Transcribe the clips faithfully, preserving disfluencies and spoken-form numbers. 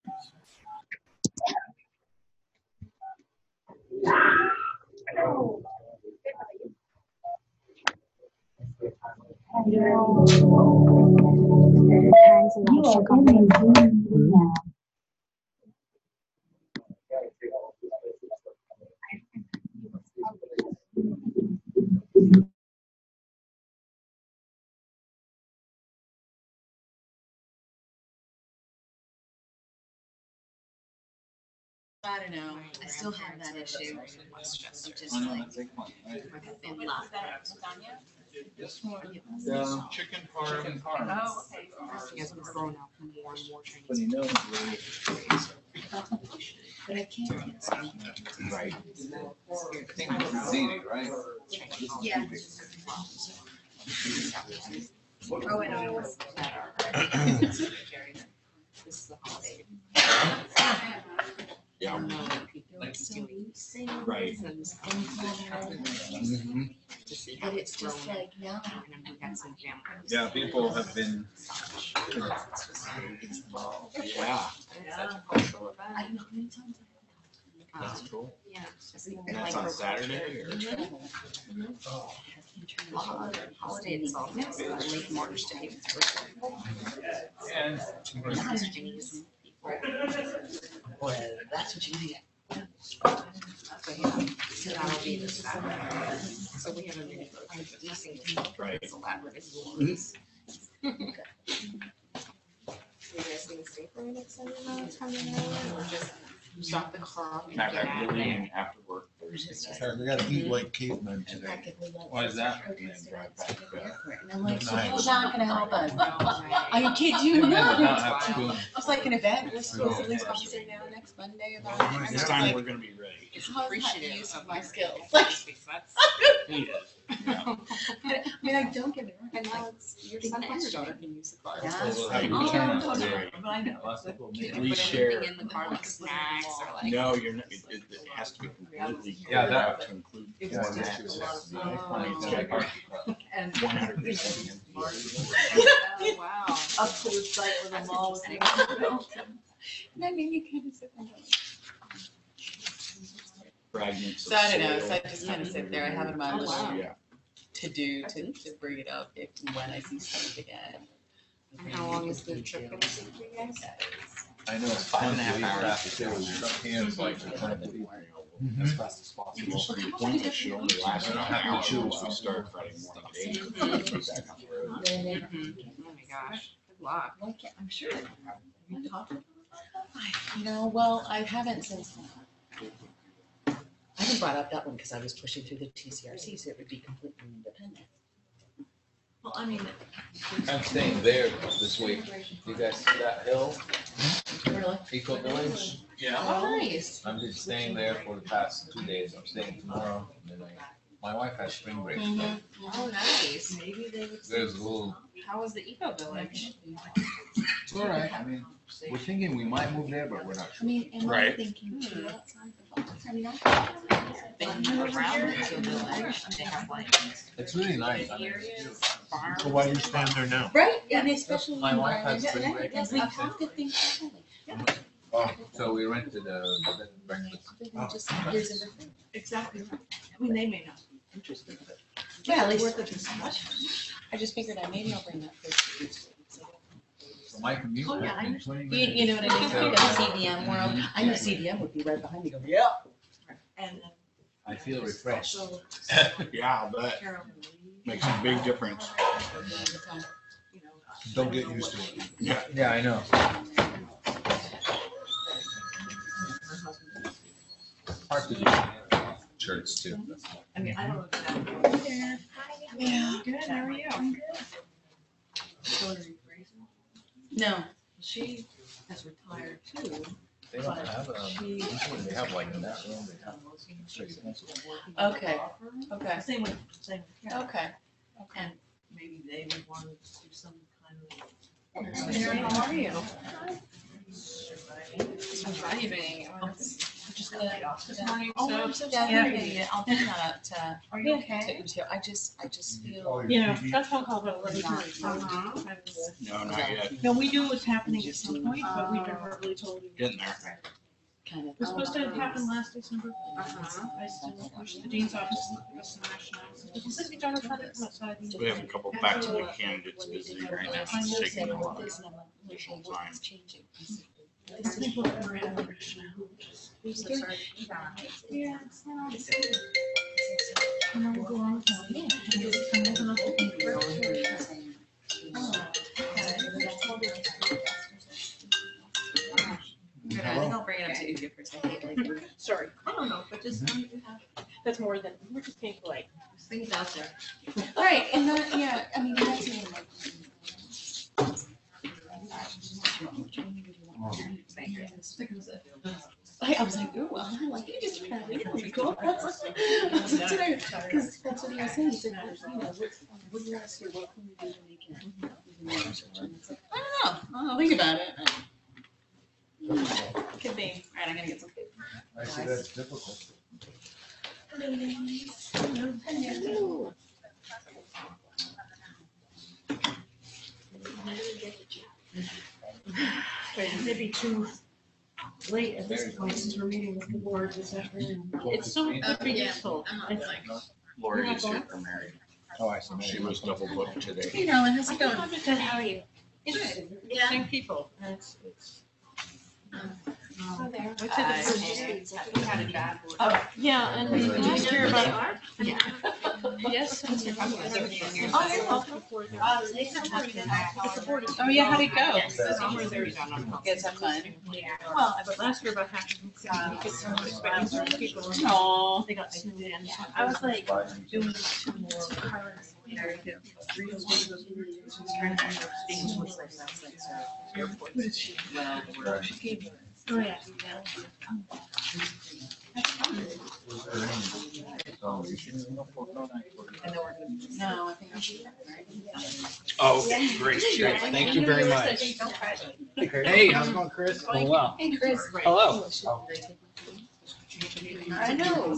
You are in a Zoom meeting now. I don't know. I still have that issue. Just like in love. Yeah, chicken parm. Chicken parm. Oh, okay. Yes, we're growing up more and more Chinese. But he knows really. But I can't get some. Right. It's easy, right? Yeah. Oh, and I was. This is the holiday. Yeah. Right. Mm-hmm. But it's just like now. Yeah, people have been. Yeah. I don't know how many times I That's cool. Yeah. And that's on Saturday or? Holiday itself is late March to April. And. Well, that's what you need. So yeah, so that'll be this Saturday. So we have a mini leasing team. Right. It's elaborate as yours. You guys gonna stay for an extended amount of time or just stop the car and Not get out of really there? after work Thursday. We gotta eat like cavemen today. Why is that? And then drive back to bed. And I'm like, so Nice. who's not gonna help us? Are you kidding you? Cavemen I does not have spoons. was like an event, we're supposedly supposed to sit down next Monday about it. And This I was time like, we're gonna be ready. it's appreciative use of my skills. He is. Yeah. I mean, I don't get it wrong. And now it's your son and your daughter can use the car. Yeah. How you Oh, turn out totally. there. But I know. We You can put share. anything in the car like snacks or like. No, you're not, it, it it has to be completely. Yeah, that- To include. It's one just max. Oh. One hundred percent. Oh, wow. Up to the site where the mall was. And I mean, you kind of sit there and go like. Fragments. So I don't know, so I just kind of sit there, I have it on my Oh, list wow. Yeah. to do, to, to bring it up if, when I see stuff again. And how long is the trip gonna take for you guys? I know, it's Five and a half hours. After two, shook hands like they're trying to be. As fast as possible. So the appointment should only last an hour, so we start Friday morning at eight. Be back on the road. Mhm. Oh my gosh, good luck. Why can't, I'm sure. Have you talked about I- You know, well, I haven't since, I haven't brought up that one because I was pushing through the T C R C, so it would be completely independent. Well, I mean. I'm staying there this week. You guys see that hill, Really? Eco Village? Yeah. Oh, nice. I've been staying there for the past two days. I'm staying tomorrow. And then I, my wife has spring break. Mhm. Oh, nice. Maybe they would. There's a little, How was the Eco Village? it's all right. I mean, we're thinking we might move there, but we're not I sure. mean, am I Right. thinking too outside the box? I mean, I. They have around the Eco Village, they have like It's really nice. I mean, farms. So why do you stand there now? Right, and especially. My wife has environment, spring and I break think and We that's have to think differently. Oh, so we rented a bed and breakfast. Other than just here's everything. Exactly right. I mean, they may not be interested, but. Yeah, at least- Worth a discussion. I just figured I maybe I'll bring that first. So my commute Oh, yeah, has I been understand. twenty You, minutes. you know what I mean? So- Because C D M world, I knew C D M would be right behind me going, yeah. And then. I feel refreshed. Also, Yeah, but Carol. makes a big difference. You know. don't get used to it. Yeah. Yeah, I know. Hard to do. Church too. I mean, I don't know exactly. Yeah. Good, how are you? I'm good. Hillary Fraser, No. she has retired too. They don't have a, usually they have like in that room, they have straight pencil. Okay, okay. Same with, same with Carol. Okay, okay. And maybe they would want to do some kind of. Mary, how are you? I'm driving. just got laid off this morning, Oh, so. I'm so sorry. Yeah. Yeah, yeah, I'll bring that up to, Are you to okay? Uzo. I just, I just feel. You know, that phone call about eleven Not- thirty, so. Uh-huh. No, not yet. No, we knew it was happening at some point, but we've been verbally told. It Getting there. Kind of. was supposed to have happened last December. Uh-huh. I still wish the dean's office give us some rationale. But he said we don't have to come outside. We have a couple back-to-back candidates busy right now. It's taking a lot of additional time. I think we're gonna have a rationale. I'm so sorry. Yeah, it's not. You know, we'll go on with that. Yeah. I'm looking up the- Good, I think I'll bring it up to Uzo for a second, like, Sorry, I don't know, but just, um, that's more than, we're just being polite. Things out there. right, and that, yeah, I mean, that's even like. I, I was like, ooh, well, I'm like, you just kind of really cool. Because that's what he was saying, he said, you know, what, what do you ask you, what can we do to make it? even more efficient? And it's like, I don't know, I'll think about it. Could be, alright, I'm gonna get some food. I see that's difficult. Maybe too late at this point, since we're meeting with the board this afternoon. It's so, it'd be useful, I think. Lori is super married. Oh, I see. She was double booked today. Hey, darling, how's it going? Good, how are you? Same people, and it's, it's. Oh, there. What's it, it's just- We had a bad word. Oh, yeah, and we Did did you hear about. are? Yeah. Yes. Oh, you're welcome. Oh, yeah, how'd it go? Yes, that's all we're there done. You guys have fun? Well, but last year about half of them, because I was expecting certain people. Aw. They got snowed in, so I was like doing two more cards. You know, you get three of those videos, so I was trying to find out things with like, that's like, so, airport. Well, she gave me- Oh, yeah. No, I think I should. Oh, okay, great, great. Thank you very much. Hey, how's it going, Chris? Oh, wow. Hey, Chris. Hello. I know.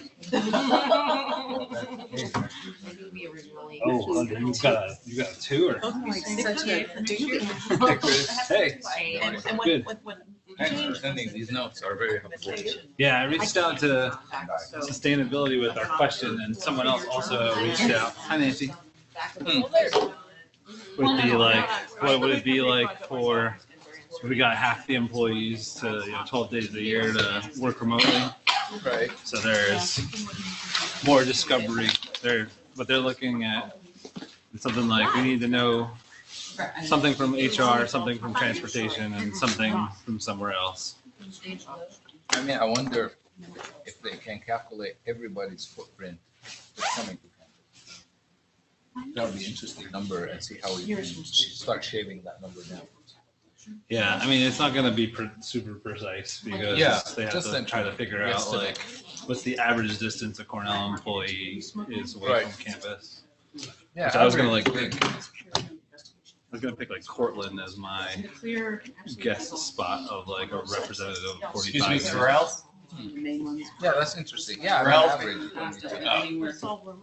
We originally. Oh, you got a, you got a two or? Oh, like such a. Hey, Chris. Hey. And, and what, Good. what, what? Thanks for sending these notes, are very helpful. Yeah, I reached out to sustainability with our question and someone else also reached out. Hi, Nancy. Hmm. With the like, what would it be like for, if we got half the employees to, you know, twelve days a year to work remotely? Right. So there's more discovery there, but they're looking at something like, we need to know something from H R, something from transportation, and something from somewhere else. I mean, I wonder if they can calculate everybody's footprint that's coming to campus. That would be an interesting number and see how we can start shaving that number down. Yeah, I mean, it's not gonna be pre- super precise because Yeah, they have just to then try to figure out estimate. like, what's the average distance a Cornell employee is away Right. from campus. Yeah, Which I was gonna, average, like, I was gonna pick like Cortland as my Clear. guest spot of like a representative of Excuse me, forty-five. Terrell? The main ones. Yeah, that's interesting. Yeah, Ralph. average. you don't need to- Oh. Anywhere.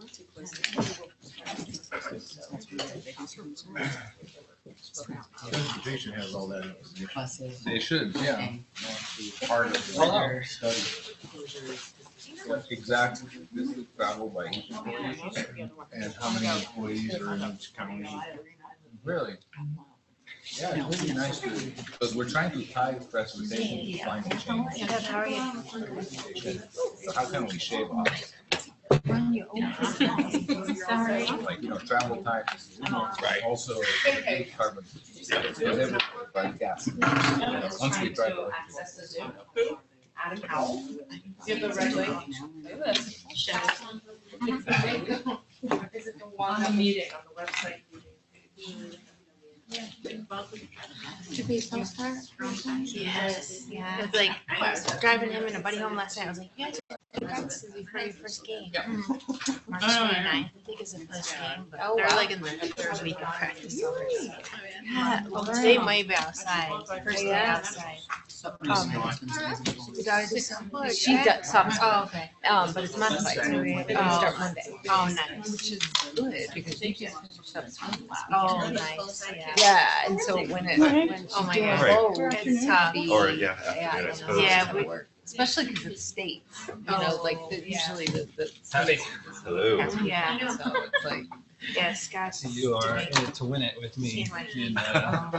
Transportation has all that information. Buses. They should, yeah. Part of the Well, study. What exact distance travel by each employee? And how many employees are in each county. Really? Yeah, it would be nice to, because we're trying to tie transportation to climate change. Good, how are you? So how can we shave off, Sorry. like, you know, travel time? Right. Also, carbon. Whatever, by gas. Once we drive. Adam Howell. Give the red light. Is it the one? On the meeting, on the website. To be so far? Yes, yeah. It's like, I was driving him and a buddy home last night. I was like, you guys Practices before your first game. March twenty-ninth, I think is the first game, but Oh, they're wow. like in the third week of practice already. Yeah, Well, today might be outside, first day Yeah. outside. Um, your daughter does something? She does some. Oh, okay. Um, but it's modified, so we we start Monday. Oh, nice. Which is good because you can finish up swim lap. Oh, nice, yeah. Yeah, and so when it, when Oh my she's doing God. both, It's tough. Or, yeah, yeah, I afternoon, I don't know. suppose. Yeah, we- Especially because it's states, you know, like the, usually the, the. Howdy. Hello. Yeah, So it's like. yeah, Scott. So you are in it to win it with me. In, uh,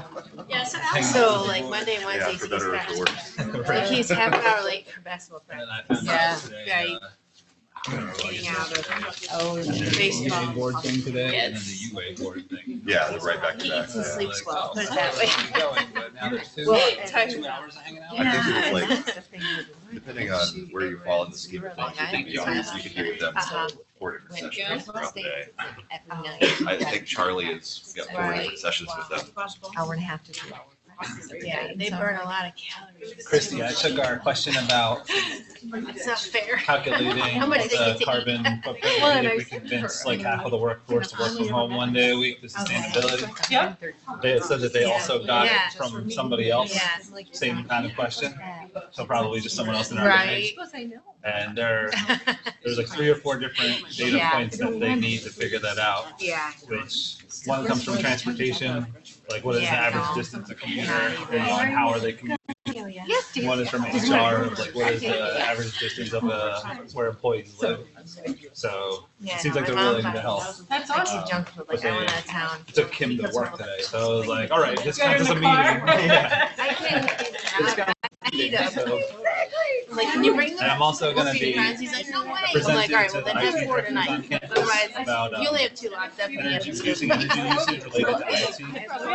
So like Monday, and Yeah, Wednesday, for he's better or back. for worse. Like he's half an hour late for basketball and then practice. I found Yeah. out today, Yeah, you- uh, Getting out of Oh, there's the baseball. U A board thing today and then the U A board thing. Yeah, they're right back to He back. eats and yeah. sleeps well, oh, put it that way. I'm going, but now there's two, Well, two hours of hanging out. I think it was like, That's the thing with the depending on where you fall in the scheme of things, you can be on, you can be with them Uh-huh. four different sessions throughout the day. every night. I think Charlie has got four different sessions with them. Hour and a half to two hours. Yeah, they burn a lot of calories. Christy, I took our question about It's not fair. calculating How much they get the to eat. carbon footprint. Well, I and think I we said convinced her, like half of the workforce to work from home one day a week, the sustainability. Yeah. They had said that they also got Yeah. it from somebody else, Yeah. same kind of question. So probably just someone else in our Right. division. I know. And there, there's like three or four different data Yeah. points that they need to figure that out, Yeah. which one comes from transportation, like what is the Yeah, average no. distance a commuter, you know, and how are they commuting? Yes, dear. One is from H R, like what is the average distance of uh, where employees live? So Yeah, it seems like my they're mom willing thought to it help. was- That's I awesome. keep junking, but like I went out of town. It took Kim to work today, so I was like, all right, this counts as a meeting. Yeah. I can't. This counts I need as a a. meeting, so- Like, can you bring them? And I'm also gonna We'll be friends. He's like, no way. I'm like, presenting all right, to well the then I have T four directors on tonight. campus Otherwise, about if you only um, have two, I'll definitely have energy to. usage energy usage related to I T.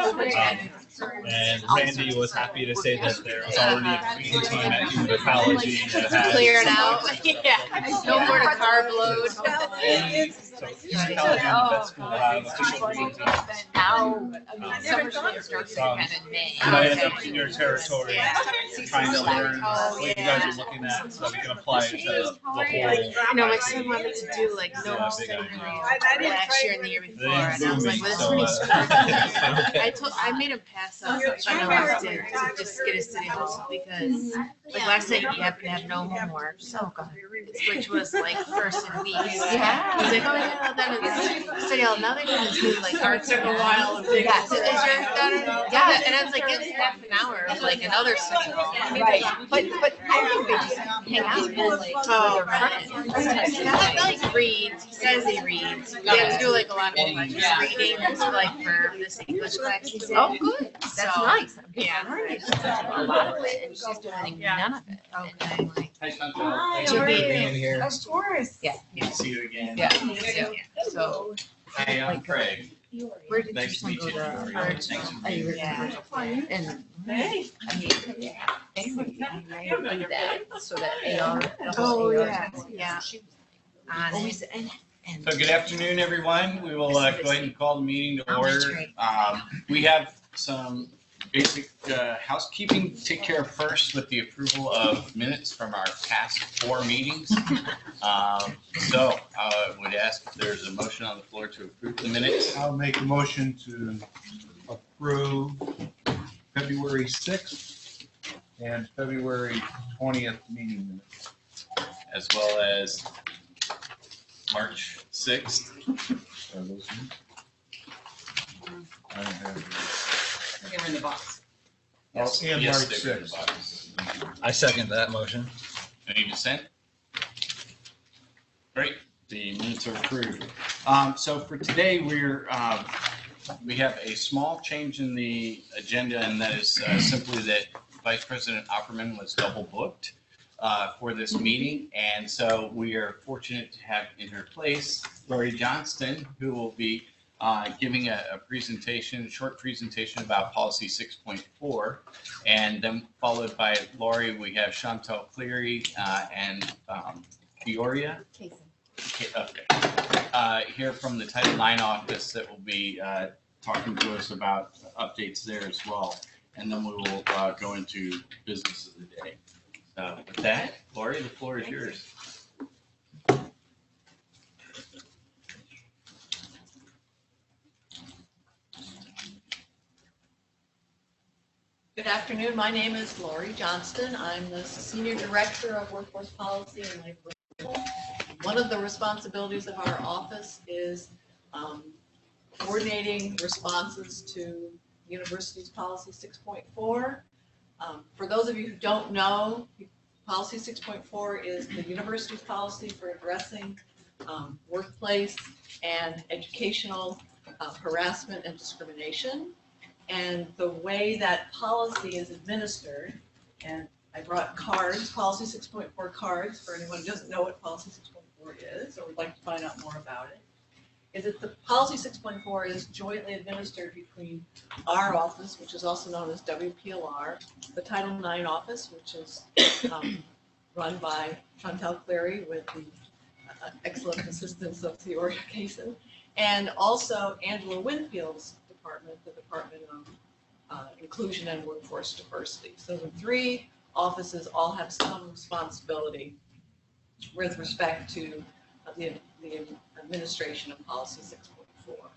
Um, And Randy was happy to say that there was already a green team at Human Ecology that had. Clear it out. Yeah. No more to carb load. So Human Ecology and the vet school have official green teams. Now, I mean, summer school starts Um, kind of May. And I end up in your territory, Yeah. trying to learn Oh, what you yeah. guys are looking at, so we can apply it to the whole. You know, my son wanted to do like no Yeah, study big hall last year and the year before, and I was like, well, So, this is uh, pretty I told, I made him pass up unelected to just get a city hall because like last night he happened to have no homework, so which was like first in weeks. Yeah. He's like, oh yeah, that is city hall. Now they're doing this new like art took a while. Yeah. Is your daughter? Yeah, and I was like, it's half an hour of like another city hall. Right, but, but I think they just hang out and like, Oh, with their friends. He like reads, he says he reads. We have to do like a lot of like just reading, just like for this English class he's in. Oh, good, that's So, nice. Yeah. A lot of it, and she's doing none of it. Okay. like, Hi, Chantal. Thanks You'll for be- being here. Of course. Yeah. Good to see you again. Yeah. Yeah. So, Hi, I'm Like, Craig. where did your Nice to son meet go you. to How are you? art? Thanks for Oh, you were in Yeah. commercial plan, and, Hey. I mean, anyway, I do that, so that A R. the Oh, whole A R yeah, thing, yeah. she was On always, it. and, and. So good afternoon, everyone. We will uh, go ahead and call the meeting to Oh, that's order. great. Um, We have some basic uh, housekeeping to take care of first with the approval of minutes from our past four meetings. Um, So I would ask if there's a motion on the floor to approve the minutes. I'll make a motion to approve February sixth and February twentieth meeting minutes. As well as March sixth. Are those in? I don't have They're in the box. Yes, and yes, March they're in the sixth. box. I second that motion. Any dissent? Great, the minutes are approved. Um, so for today, we're, um, we have a small change in the agenda, and that is uh, simply that Vice President Opperman was double booked uh, for this meeting. And so we are fortunate to have in her place Lori Johnston, who will be uh, giving a, a presentation, short presentation about policy six point four. And then followed by Lori, we have Chantal Cleary uh, and um, Peoria. Okay, okay. Uh, here from the Title nine office that will be uh, talking to us about updates there as well. And then we will uh, go into business of the day. So with that, Lori, the floor is yours. Good afternoon. My name is Lori Johnston. I'm the Senior Director of Workforce Policy and Labor Relations. One of the responsibilities of our office is um, coordinating responses to University's Policy six point four. Um, for those of you who don't know, Policy six point four is the university's policy for addressing um, workplace and educational uh, harassment and discrimination. And the way that policy is administered, and I brought cards, Policy six point four cards, for anyone who doesn't know what Policy six point four is or would like to find out more about it, is that the Policy six point four is jointly administered between our office, which is also known as W P L R, the Title nine office, which is um, run by Chantel Cleary with the uh, excellent assistance of Theoria Cason, and also Angela Winfield's department, the Department of uh, Inclusion and Workforce Diversity. So the three offices all have some responsibility with respect to uh, the, the administration of Policy six point four.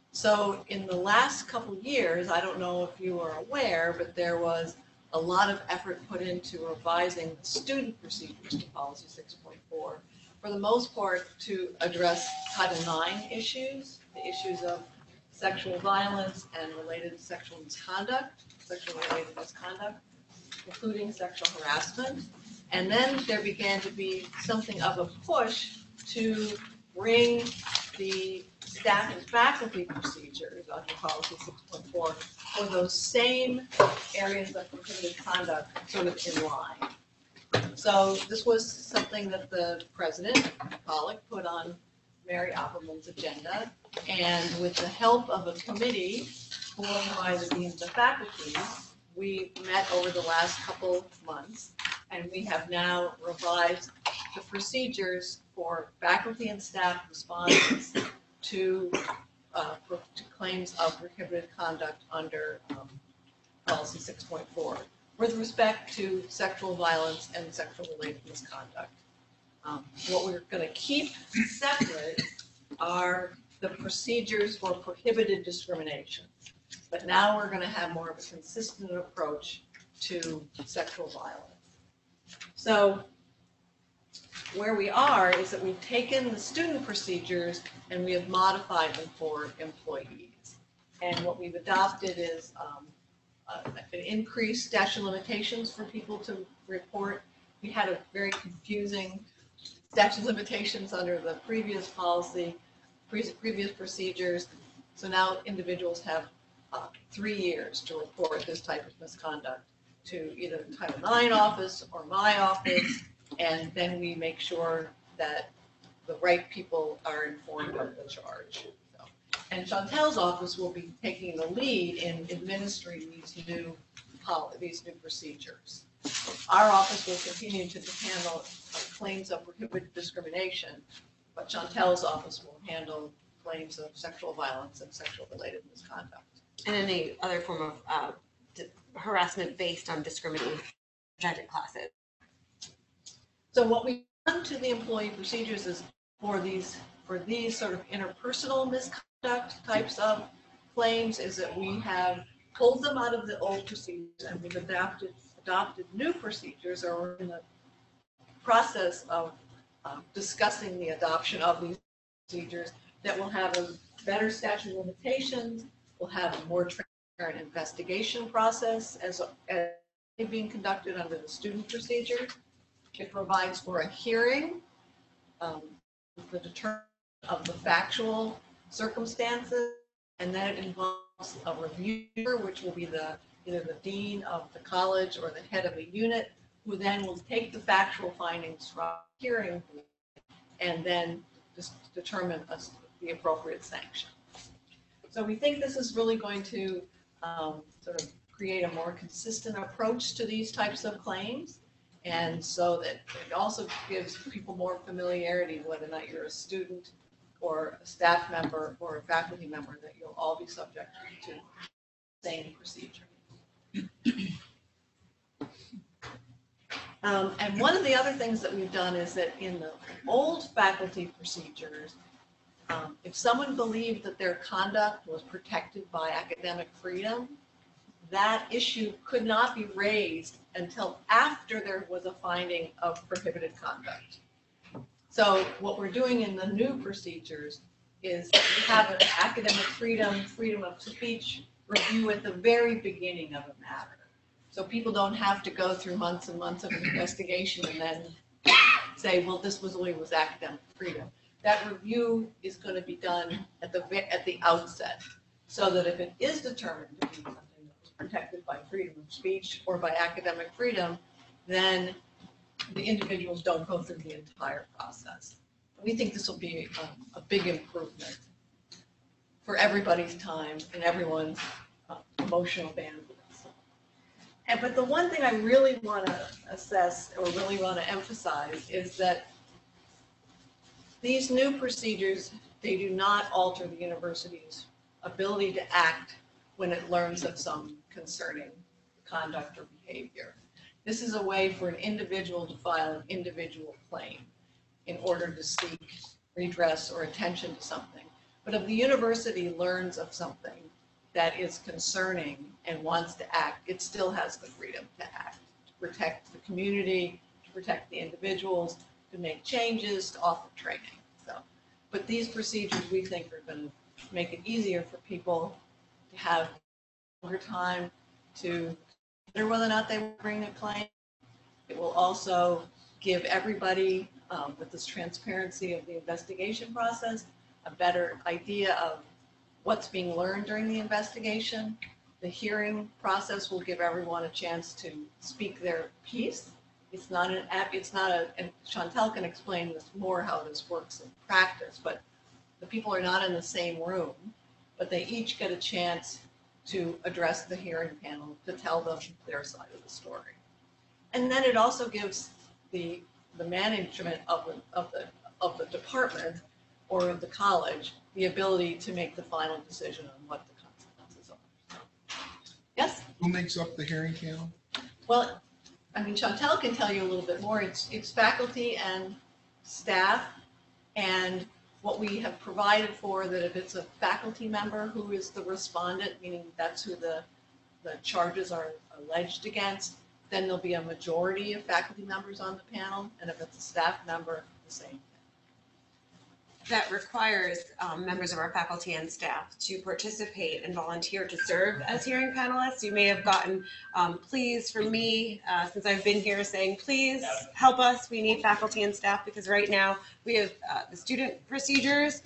So in the last couple of years, I don't know if you are aware, but there was a lot of effort put into revising the student procedures to Policy six point four, for the most part to address Title nine issues, the issues of sexual violence and related sexual misconduct, sexual related misconduct, including sexual harassment. And then there began to be something of a push to bring the staff and faculty procedures under Policy six point four for those same areas of prohibited conduct sort of in line. So this was something that the president, Pollock, put on Mary Opperman's agenda, and with the help of a committee formed by the deans of faculty, we met over the last couple months, and we have now revised the procedures for faculty and staff responses to, uh, to claims of prohibited conduct under um, Policy six point four with respect to sexual violence and sexual related misconduct. Um, what we're going to keep separate are the procedures for prohibited discrimination. But now we're going to have more of a consistent approach to sexual violence. So where we are is that we've taken the student procedures and we have modified them for employees. And what we've adopted is um, uh, an increased statute of limitations for people to report. We had a very confusing statute of limitations under the previous policy, pre previous procedures. So now individuals have uh, three years to report this type of misconduct to either the Title nine office or my office, and then we make sure that the right people are informed of the charge. So, and Chantel's office will be taking the lead in administering these new these new procedures. Our office will continue to handle claims of prohibited discrimination, but Chantel's office will handle claims of sexual violence and sexual related misconduct. And any other form of uh, harassment based on discriminating protected classes. So what we've done to the employee procedures is for these for these sort of interpersonal misconduct types of claims is that we have pulled them out of the old procedures and we've adapted adopted new procedures, or we're in the process of uh, discussing the adoption of these procedures that will have a better statute of limitations, will have a more transparent investigation process as, as being conducted under the student procedures. It provides for a hearing, um, the determination of the factual circumstances, and then it involves a reviewer, which will be the either the dean of the college or the head of a unit, who then will take the factual findings from the hearing and then just determine a, the appropriate sanction. So we think this is really going to um, sort of create a more consistent approach to these types of claims. And so that it also gives people more familiarity, whether or not you're a student or a staff member or a faculty member, that you'll all be subject to the same procedure. Um, and one of the other things that we've done is that in the old faculty procedures, um, if someone believed that their conduct was protected by academic freedom, that issue could not be raised until after there was a finding of prohibited conduct. So what we're doing in the new procedures is have an academic freedom, freedom of speech review at the very beginning of a matter. So people don't have to go through months and months of investigation and then say, well, this was only was academic freedom. That review is going to be done at the at the outset, so that if it is determined to be something that was protected by freedom of speech or by academic freedom, then the individuals don't go through the entire process. We think this will be a, a big improvement for everybody's time and everyone's uh, emotional bandwidth. And but the one thing I really want to assess or really want to emphasize is that these new procedures, they do not alter the university's ability to act when it learns of some concerning conduct or behavior. This is a way for an individual to file an individual claim in order to seek redress or attention to something. But if the university learns of something that is concerning and wants to act, it still has the freedom to act, to protect the community, to protect the individuals, to make changes, to offer training. So, but these procedures we think are going to make it easier for people to have longer time to consider whether or not they will bring a claim. It will also give everybody, um, with this transparency of the investigation process, a better idea of what's being learned during the investigation. The hearing process will give everyone a chance to speak their piece. It's not an app, it's not a, and Chantel can explain this more how this works in practice, but the people are not in the same room, but they each get a chance to address the hearing panel to tell them their side of the story. And then it also gives the the management of the of the of the department or the college the ability to make the final decision on what the consequences are. Yes? Who makes up the hearing panel? Well, I mean, Chantel can tell you a little bit more. It's it's faculty and staff, and what we have provided for that if it's a faculty member who is the respondent, meaning that's who the the charges are alleged against, then there'll be a majority of faculty members on the panel, and if it's a staff member, the same. That requires um, members of our faculty and staff to participate and volunteer to serve as hearing panelists. You may have gotten um, pleas from me uh, since I've been here saying, please help us. We need faculty and staff because right now we have uh, the student procedures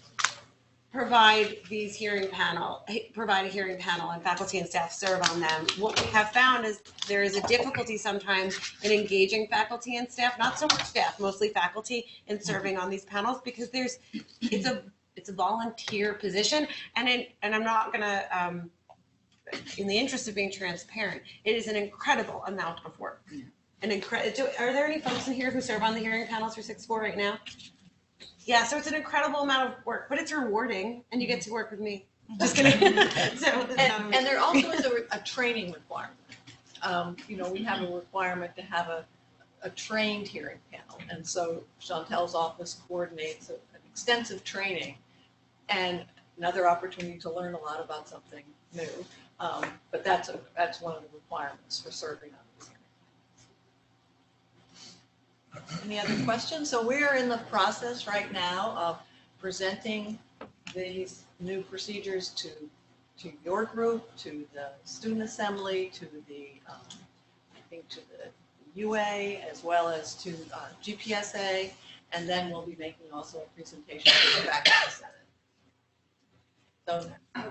provide these hearing panel, provide a hearing panel and faculty and staff serve on them. What we have found is there is a difficulty sometimes in engaging faculty and staff, not so much staff, mostly faculty, in serving on these panels because there's, it's a, it's a volunteer position. And in, and I'm not gonna, um, in the interest of being transparent, it is an incredible amount of work. An incredible, are there any folks in here who serve on the hearing panels for six four right now? Yeah, so it's an incredible amount of work, but it's rewarding, and you get to work with me. Just kidding. so, and, and there also is a, a training requirement. Um, you know, we have a requirement to have a, a trained hearing panel, and so Chantel's office coordinates a, an extensive training and another opportunity to learn a lot about something new. Um, but that's a, that's one of the requirements for serving on this hearing. Any other questions? So we're in the process right now of presenting these new procedures to to your group, to the student assembly, to the um, I think to the U A, as well as to uh, G P S A, and then we'll be making also a presentation to the faculty senate. So,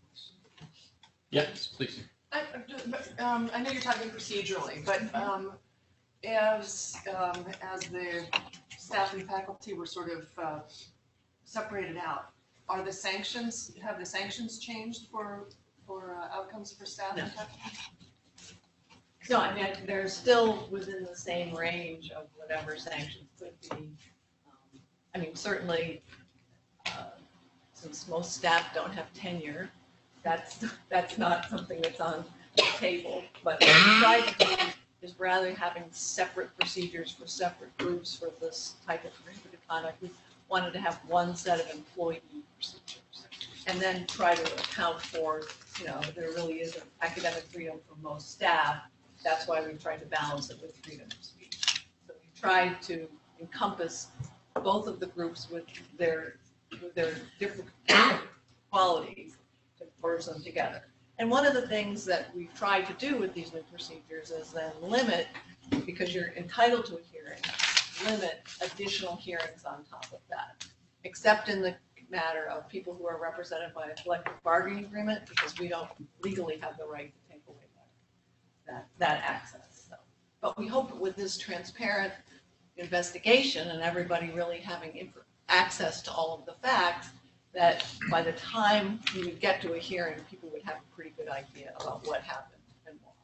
Yes, please. I, um, I know you're talking procedurally, but um, as um, as the staff and faculty were sort of uh, separated out, are the sanctions have the sanctions changed for for uh, outcomes for staff No. and faculty? No, I mean they're still within the same range of whatever sanctions could be. Um, I mean certainly, uh, since most staff don't have tenure, that's that's not something that's on the table. But what we try to do is rather having separate procedures for separate groups for this type of prohibited conduct, we wanted to have one set of employee procedures and then try to account for you know, there really is academic freedom for most staff. That's why we tried to balance it with freedom of speech. So we tried to encompass both of the groups with their, with their different qualities to merge them together. And one of the things that we tried to do with these new procedures is then limit, because you're entitled to a hearing, limit additional hearings on top of that, except in the matter of people who are represented by a collective bargaining agreement, because we don't legally have the right to take away that, that, that access. So, but we hope with this transparent investigation and everybody really having inf- access to all of the facts, that by the time we would get to a hearing, people would have a pretty good idea about what happened and why.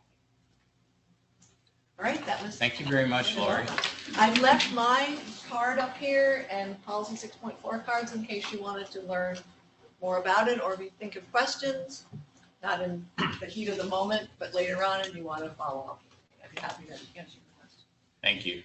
All right, that was. Thank you very much, Lori. I've left my card up here and policy six point four cards in case you wanted to learn more about it, or if you think of questions, not in the heat of the moment, but later on and you want to follow up. I'd be happy to answer your questions. Thank you.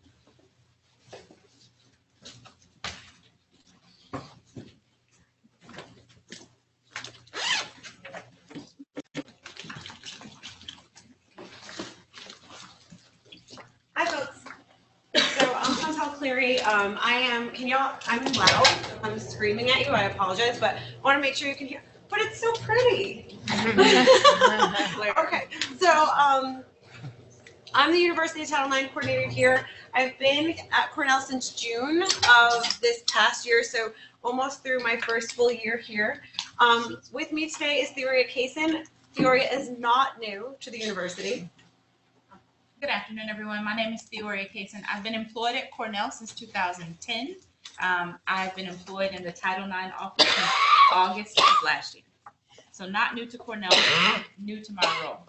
Hi, folks. So I'm Chantal Cleary. Um, I am, can y'all, I'm loud. I'm screaming at you. I apologize, but I want to make sure you can hear. But it's so pretty. Okay. So um, I'm the University of Title nine coordinator here. I've been at Cornell since June of this past year, so almost through my first full year here. Um, with me today is Theoria Kaysen. Theoria is not new to the university. Good afternoon, everyone. My name is Theoria Kaysen. I've been employed at Cornell since two thousand ten. Um, I've been employed in the Title nine office since August of last year. So not new to Cornell, but new to my role.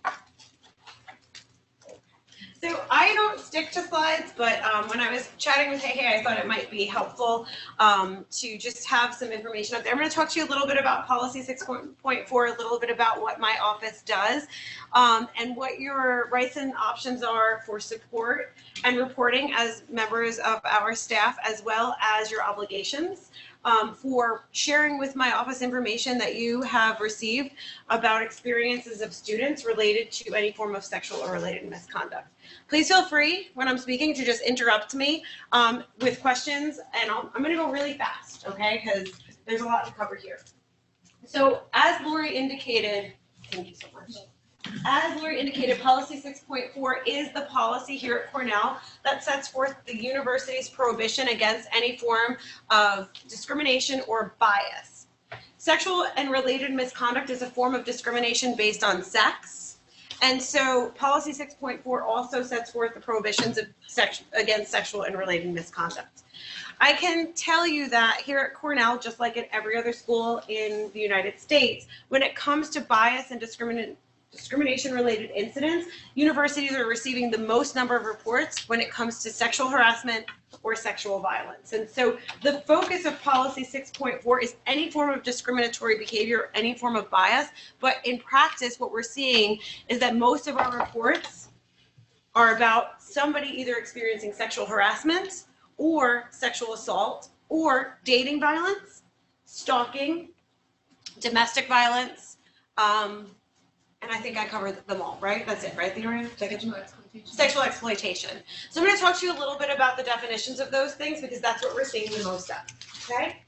So I don't stick to slides, but um, when I was chatting with Hey Hey, I thought it might be helpful um, to just have some information up there. I'm going to talk to you a little bit about policy six point four, a little bit about what my office does, um, and what your rights and options are for support and reporting as members of our staff, as well as your obligations um, for sharing with my office information that you have received about experiences of students related to any form of sexual or related misconduct. Please feel free when I'm speaking to just interrupt me um, with questions, and I'll, I'm going to go really fast, okay, because there's a lot to cover here. So as Lori indicated, thank you so much. As Lori indicated, policy six point four is the policy here at Cornell that sets forth the university's prohibition against any form of discrimination or bias. Sexual and related misconduct is a form of discrimination based on sex. And so policy six point four also sets forth the prohibitions of sex against sexual and related misconduct. I can tell you that here at Cornell, just like at every other school in the United States, when it comes to bias and discrimination discrimination-related incidents, universities are receiving the most number of reports when it comes to sexual harassment or sexual violence. And so the focus of policy six point four is any form of discriminatory behavior, any form of bias, but in practice, what we're seeing is that most of our reports are about somebody either experiencing sexual harassment or sexual assault or dating violence, stalking, domestic violence, um, and I think I covered them all, right? That's it, right, Theoria? Sexual exploitation. Sexual exploitation. So I'm going to talk to you a little bit about the definitions of those things because that's what we're seeing the most of, okay?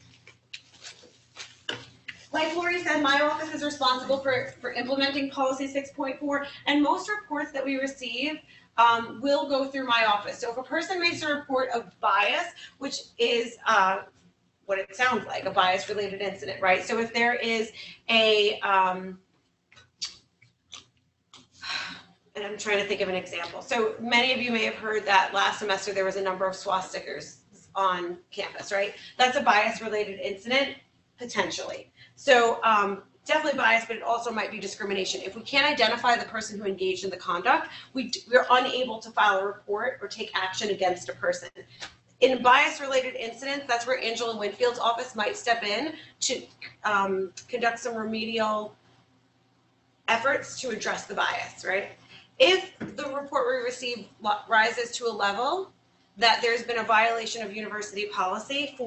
Like Lori said, my office is responsible for, for implementing policy six point four, and most reports that we receive um, will go through my office. So if a person makes a report of bias, which is uh, what it sounds like, a bias-related incident, right? So if there is a... Um, and I'm trying to think of an example. So many of you may have heard that last semester there was a number of swastikas on campus, right? That's a bias-related incident, potentially. So um, definitely bias, but it also might be discrimination. If we can't identify the person who engaged in the conduct, we, we're unable to file a report or take action against a person. In bias-related incidents, that's where Angela Winfield's office might step in to um, conduct some remedial efforts to address the bias, right? If the report we receive rises to a level that there's been a violation of university policy for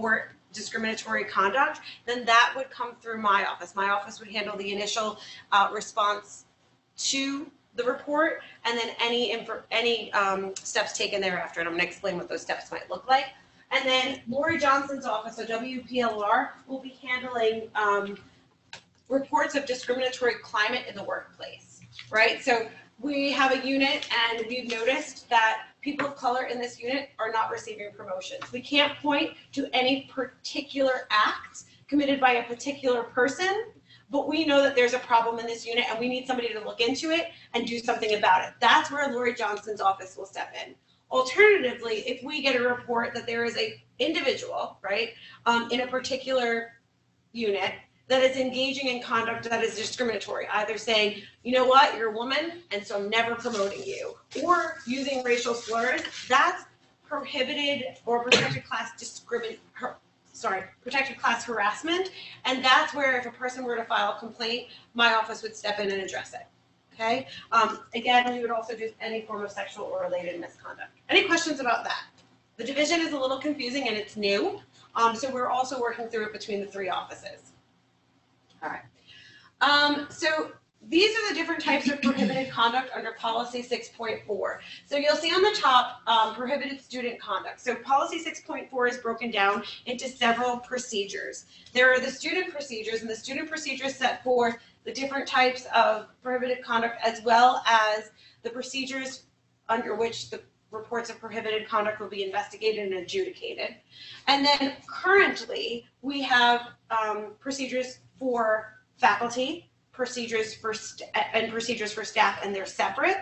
discriminatory conduct, then that would come through my office. My office would handle the initial uh, response to the report, and then any info, any um, steps taken thereafter. And I'm going to explain what those steps might look like. And then Lori Johnson's office, so W P L R, will be handling um, reports of discriminatory climate in the workplace, right? So we have a unit, and we've noticed that people of color in this unit are not receiving promotions. We can't point to any particular act committed by a particular person, but we know that there's a problem in this unit and we need somebody to look into it and do something about it. That's where Lori Johnson's office will step in. Alternatively, if we get a report that there is a individual, right, um, in a particular unit that is engaging in conduct that is discriminatory, either saying, you know what, you're a woman, and so I'm never promoting you, or using racial slurs, that's prohibited or protected class discrimin, sorry, protected class harassment, and that's where if a person were to file a complaint, my office would step in and address it. Okay. Um, again, we would also do any form of sexual or related misconduct. Any questions about that? The division is a little confusing and it's new, um, so we're also working through it between the three offices. All right. Um, so these are the different types of prohibited conduct under policy six point four. So you'll see on the top um, prohibited student conduct. So policy six point four is broken down into several procedures. There are the student procedures, and the student procedures set forth the different types of prohibited conduct, as well as the procedures under which the reports of prohibited conduct will be investigated and adjudicated. And then currently we have um, procedures for faculty, procedures for st and procedures for staff, and they're separate.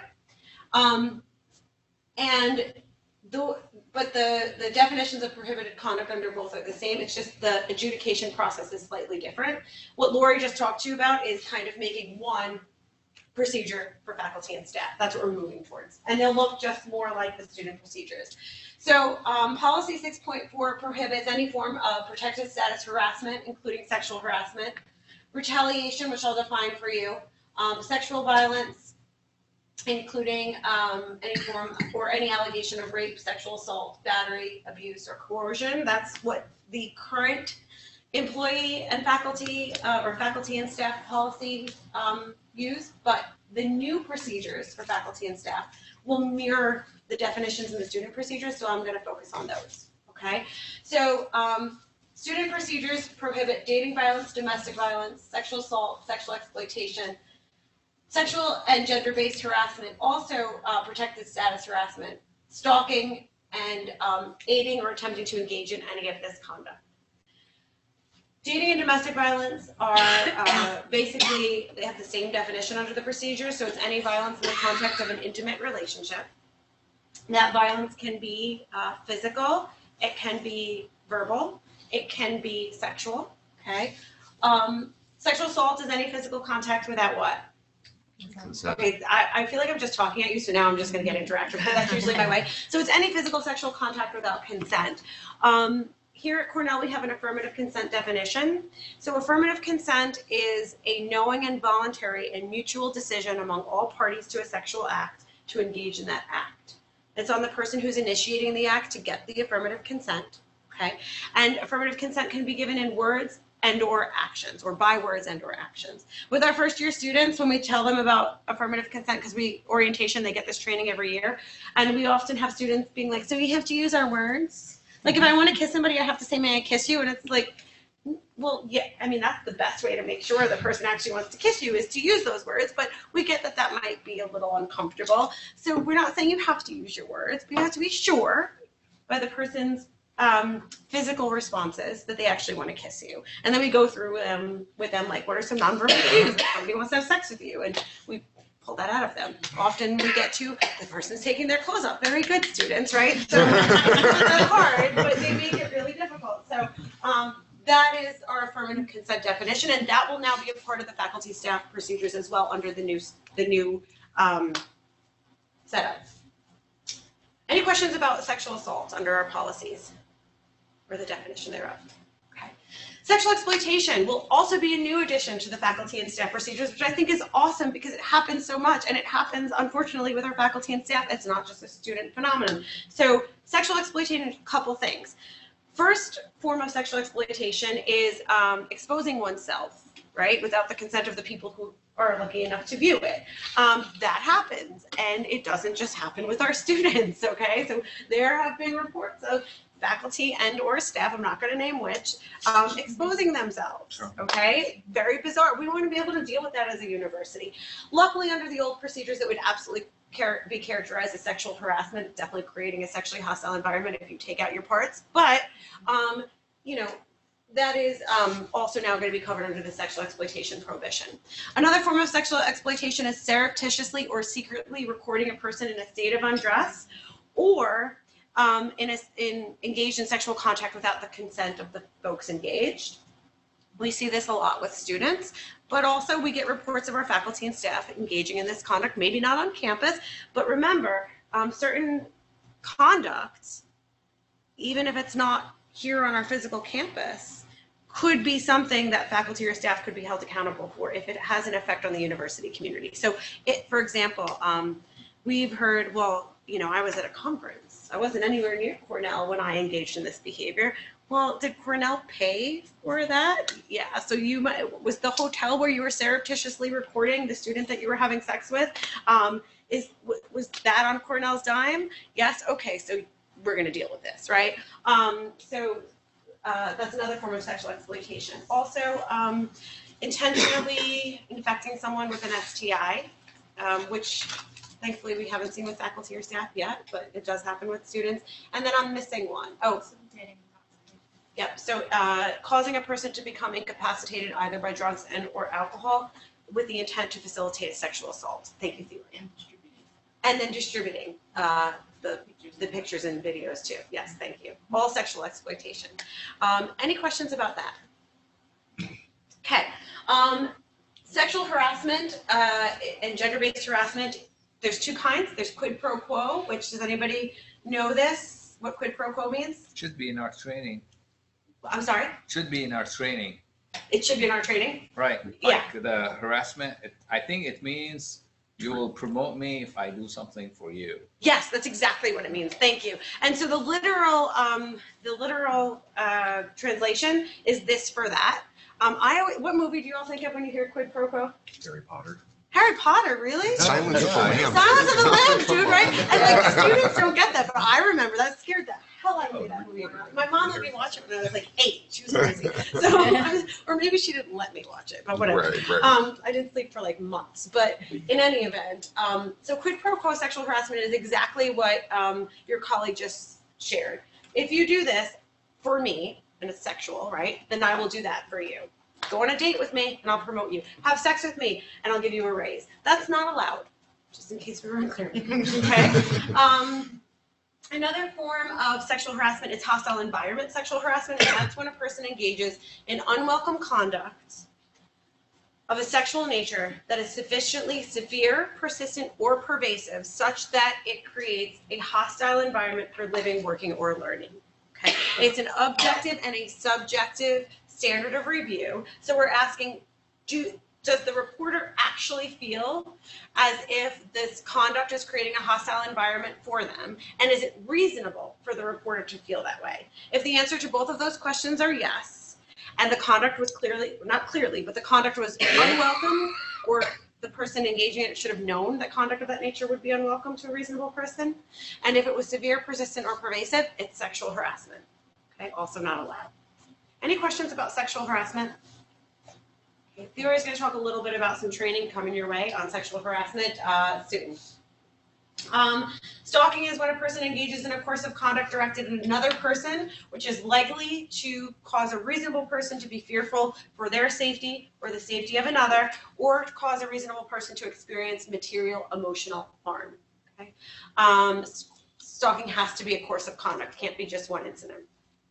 Um, and the, but the, the definitions of prohibited conduct under both are the same. It's just the adjudication process is slightly different. What Lori just talked to you about is kind of making one procedure for faculty and staff. That's what we're moving towards. And they'll look just more like the student procedures. So um, policy six point four prohibits any form of protected status harassment, including sexual harassment, retaliation, which I'll define for you, um, sexual violence, including um, any form or any allegation of rape, sexual assault, battery, abuse, or coercion. That's what the current employee and faculty uh, or faculty and staff policy um, use, but the new procedures for faculty and staff will mirror the definitions in the student procedures, so I'm going to focus on those, okay? So um, student procedures prohibit dating violence, domestic violence, sexual assault, sexual exploitation, sexual and gender-based harassment, also uh, protected status harassment, stalking, and um, aiding or attempting to engage in any of this conduct. Dating and domestic violence are uh, basically, they have the same definition under the procedure, so it's any violence in the context of an intimate relationship. That violence can be uh, physical, it can be verbal, it can be sexual, okay? Um, sexual assault is any physical contact without what? Consent. Okay, I, I feel like I'm just talking at you, so now I'm just going to get interactive, but that's usually my way. So it's any physical sexual contact without consent. Um, here at Cornell, we have an affirmative consent definition. So affirmative consent is a knowing and voluntary and mutual decision among all parties to a sexual act to engage in that act. It's on the person who's initiating the act to get the affirmative consent, okay? And affirmative consent can be given in words and or actions, or by words and or actions. With our first year students, when we tell them about affirmative consent, because we, orientation, they get this training every year, and we often have students being like, so we have to use our words? Like if I want to kiss somebody, I have to say, may I kiss you? And it's like, well, yeah, I mean, that's the best way to make sure the person actually wants to kiss you is to use those words, but we get that that might be a little uncomfortable. So we're not saying you have to use your words, but you have to be sure by the person's um, physical responses that they actually want to kiss you. And then we go through them with them, like, what are some nonverbal cues if somebody wants to have sex with you? And we pull that out of them. Often we get to the person's taking their clothes off. Very good students, right? So it's not hard, but they make it really difficult. So um, that is our affirmative consent definition, and that will now be a part of the faculty staff procedures as well under the new, the new um, setup. Any questions about sexual assault under our policies or the definition thereof? Okay. Sexual exploitation will also be a new addition to the faculty and staff procedures, which I think is awesome because it happens so much, and it happens, unfortunately, with our faculty and staff. It's not just a student phenomenon. So sexual exploitation, a couple things. first form of sexual exploitation is um, exposing oneself, right, without the consent of the people who are lucky enough to view it. Um, that happens, and it doesn't just happen with our students, okay? So there have been reports of faculty and or staff, I'm not going to name which, um, exposing themselves, okay? Very bizarre. We want to be able to deal with that as a university. Luckily, under the old procedures, it would absolutely char- be characterized as sexual harassment, definitely creating a sexually hostile environment if you take out your parts. But, um, you know, that is um, also now going to be covered under the sexual exploitation prohibition. Another form of sexual exploitation is surreptitiously or secretly recording a person in a state of undress, or um, in, a, in engaged in sexual contact without the consent of the folks engaged. We see this a lot with students, but also we get reports of our faculty and staff engaging in this conduct, maybe not on campus, but remember, um, certain conduct, even if it's not here on our physical campus, could be something that faculty or staff could be held accountable for if it has an effect on the university community. So it, for example, um, we've heard, well, you know, I was at a conference. I wasn't anywhere near Cornell when I engaged in this behavior. Well, did Cornell pay for that? Yeah, so you might, was the hotel where you were surreptitiously recording the student that you were having sex with, um, is was that on Cornell's dime? Yes, okay, so we're gonna deal with this, right? Um, so uh, that's another form of sexual exploitation. Also, um, intentionally infecting someone with an S T I, um, which thankfully we haven't seen with faculty or staff yet, but it does happen with students. And then I'm missing one. Oh, yep, so uh, causing a person to become incapacitated either by drugs and or alcohol with the intent to facilitate a sexual assault. Thank you, Theory. And then distributing uh, the, the pictures and videos too. Yes, thank you. All sexual exploitation. Um, any questions about that? Okay. Um, sexual harassment uh, and gender-based harassment, there's two kinds. There's quid pro quo, which, does anybody know this? What quid pro quo means? Should be in our training. I'm sorry? Should be in our training. It should be in our training? Right. Yeah. Like the harassment, it, I think it means you will promote me if I do something for you. Yes, that's exactly what it means. Thank you. And so the literal, um, the literal uh, translation is this for that. Um, I always, what movie do you all think of when you hear quid pro quo? Harry Potter. Harry Potter, really? Silence of the Lambs. Silence of the Lambs, dude, right? And like the students don't get that, but I remember that scared the hell out of me, that movie. My mom let me watch it when I was like eight. She was crazy. So, I was, or maybe she didn't let me watch it, but whatever. Right, right. Um, I didn't sleep for like months, but in any event, um, so quid pro quo sexual harassment is exactly what um, your colleague just shared. If you do this for me, and it's sexual, right, then I will do that for you. Go on a date with me and I'll promote you. Have sex with me and I'll give you a raise. That's not allowed, just in case we were unclear. Okay. Um, another form of sexual harassment is hostile environment sexual harassment, and that's when a person engages in unwelcome conduct of a sexual nature that is sufficiently severe, persistent, or pervasive such that it creates a hostile environment for living, working, or learning. Okay. It's an objective and a subjective standard of review. So we're asking, do, does the reporter actually feel as if this conduct is creating a hostile environment for them? And is it reasonable for the reporter to feel that way? If the answer to both of those questions are yes, and the conduct was clearly, not clearly, but the conduct was unwelcome, or the person engaging in it should have known that conduct of that nature would be unwelcome to a reasonable person. And if it was severe, persistent, or pervasive, it's sexual harassment. Okay, also not allowed. Any questions about sexual harassment? Okay, Theory is going to talk a little bit about some training coming your way on sexual harassment uh, soon. Um, stalking is when a person engages in a course of conduct directed at another person, which is likely to cause a reasonable person to be fearful for their safety or the safety of another, or to cause a reasonable person to experience material emotional harm. Okay? Um, stalking has to be a course of conduct, can't be just one incident.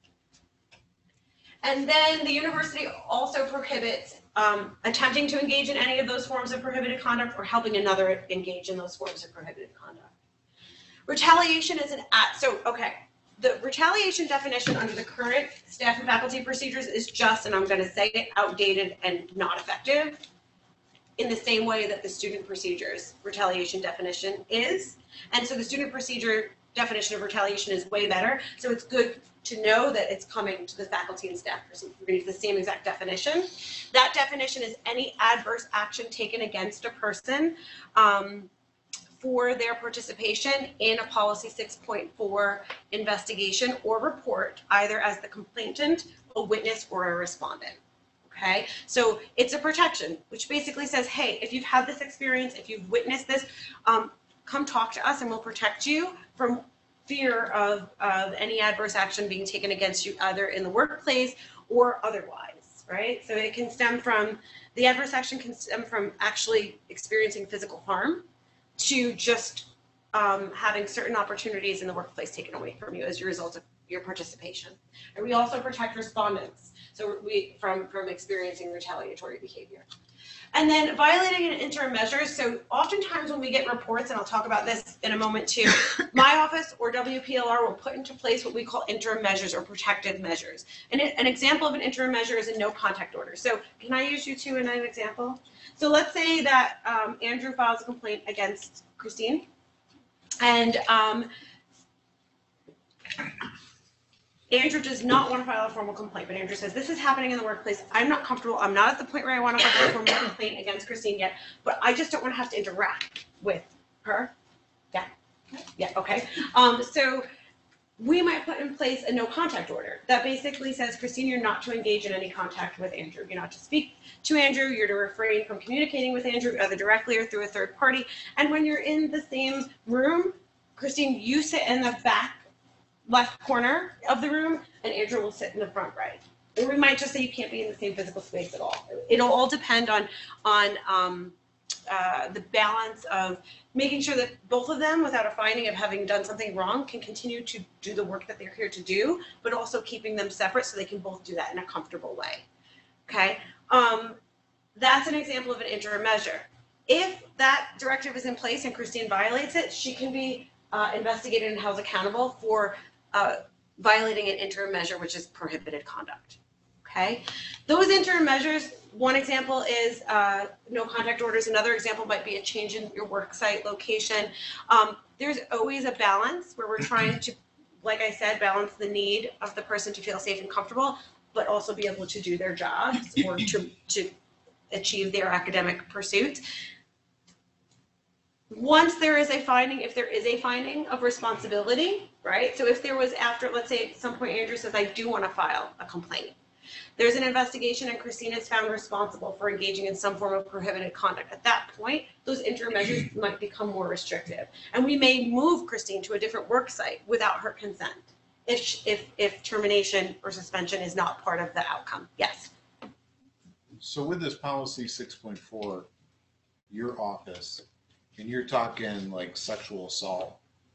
And then the university also prohibits um, attempting to engage in any of those forms of prohibited conduct or helping another engage in those forms of prohibited conduct. Retaliation is an act. So, okay, the retaliation definition under the current staff and faculty procedures is just, and I'm going to say it, outdated and not effective, in the same way that the student procedures retaliation definition is. And so the student procedure definition of retaliation is way better. So it's good to know that it's coming to the faculty and staff. We're going to use the same exact definition. That definition is any adverse action taken against a person um, for their participation in a policy six point four investigation or report, either as the complainant, a witness, or a respondent. Okay, so it's a protection, which basically says, hey, if you've had this experience, if you've witnessed this, um, come talk to us and we'll protect you from fear of, of any adverse action being taken against you, either in the workplace or otherwise, right? So it can stem from, the adverse action can stem from actually experiencing physical harm to just um, having certain opportunities in the workplace taken away from you as a result of your participation. And we also protect respondents, so we from, from experiencing retaliatory behavior. And then violating an interim measure. So oftentimes when we get reports, and I'll talk about this in a moment too, my office or W P L R will put into place what we call interim measures or protective measures. And an example of an interim measure is a no contact order. So can I use you two in an example? So let's say that um, Andrew files a complaint against Christine, and um, Andrew does not want to file a formal complaint, but Andrew says, this is happening in the workplace. I'm not comfortable. I'm not at the point where I want to file a formal complaint against Christine yet, but I just don't want to have to interact with her. Yeah. Yeah. Okay. Um, so we might put in place a no contact order that basically says, Christine, you're not to engage in any contact with Andrew. You're not to speak to Andrew. You're to refrain from communicating with Andrew, either directly or through a third party. And when you're in the same room, Christine, you sit in the back left corner of the room, and Andrew will sit in the front right. Or we might just say you can't be in the same physical space at all. It'll all depend on on um, uh, the balance of making sure that both of them, without a finding of having done something wrong, can continue to do the work that they're here to do, but also keeping them separate so they can both do that in a comfortable way. Okay, um, that's an example of an interim measure. If that directive is in place and Christine violates it, she can be uh, investigated and held accountable for Uh, violating an interim measure, which is prohibited conduct. Okay, those interim measures, one example is uh, no contact orders. Another example might be a change in your work site location. Um, there's always a balance where we're trying to, like I said, balance the need of the person to feel safe and comfortable, but also be able to do their jobs or to, to achieve their academic pursuits. Once there is a finding, if there is a finding of responsibility, right? So if there was after, let's say at some point Andrew says, I do want to file a complaint. There's an investigation and Christine is found responsible for engaging in some form of prohibited conduct. At that point, those interim measures might become more restrictive. And we may move Christine to a different work site without her consent if, if, if termination or suspension is not part of the outcome. Yes. So with this policy six point four, your office, and you're talking like sexual assault,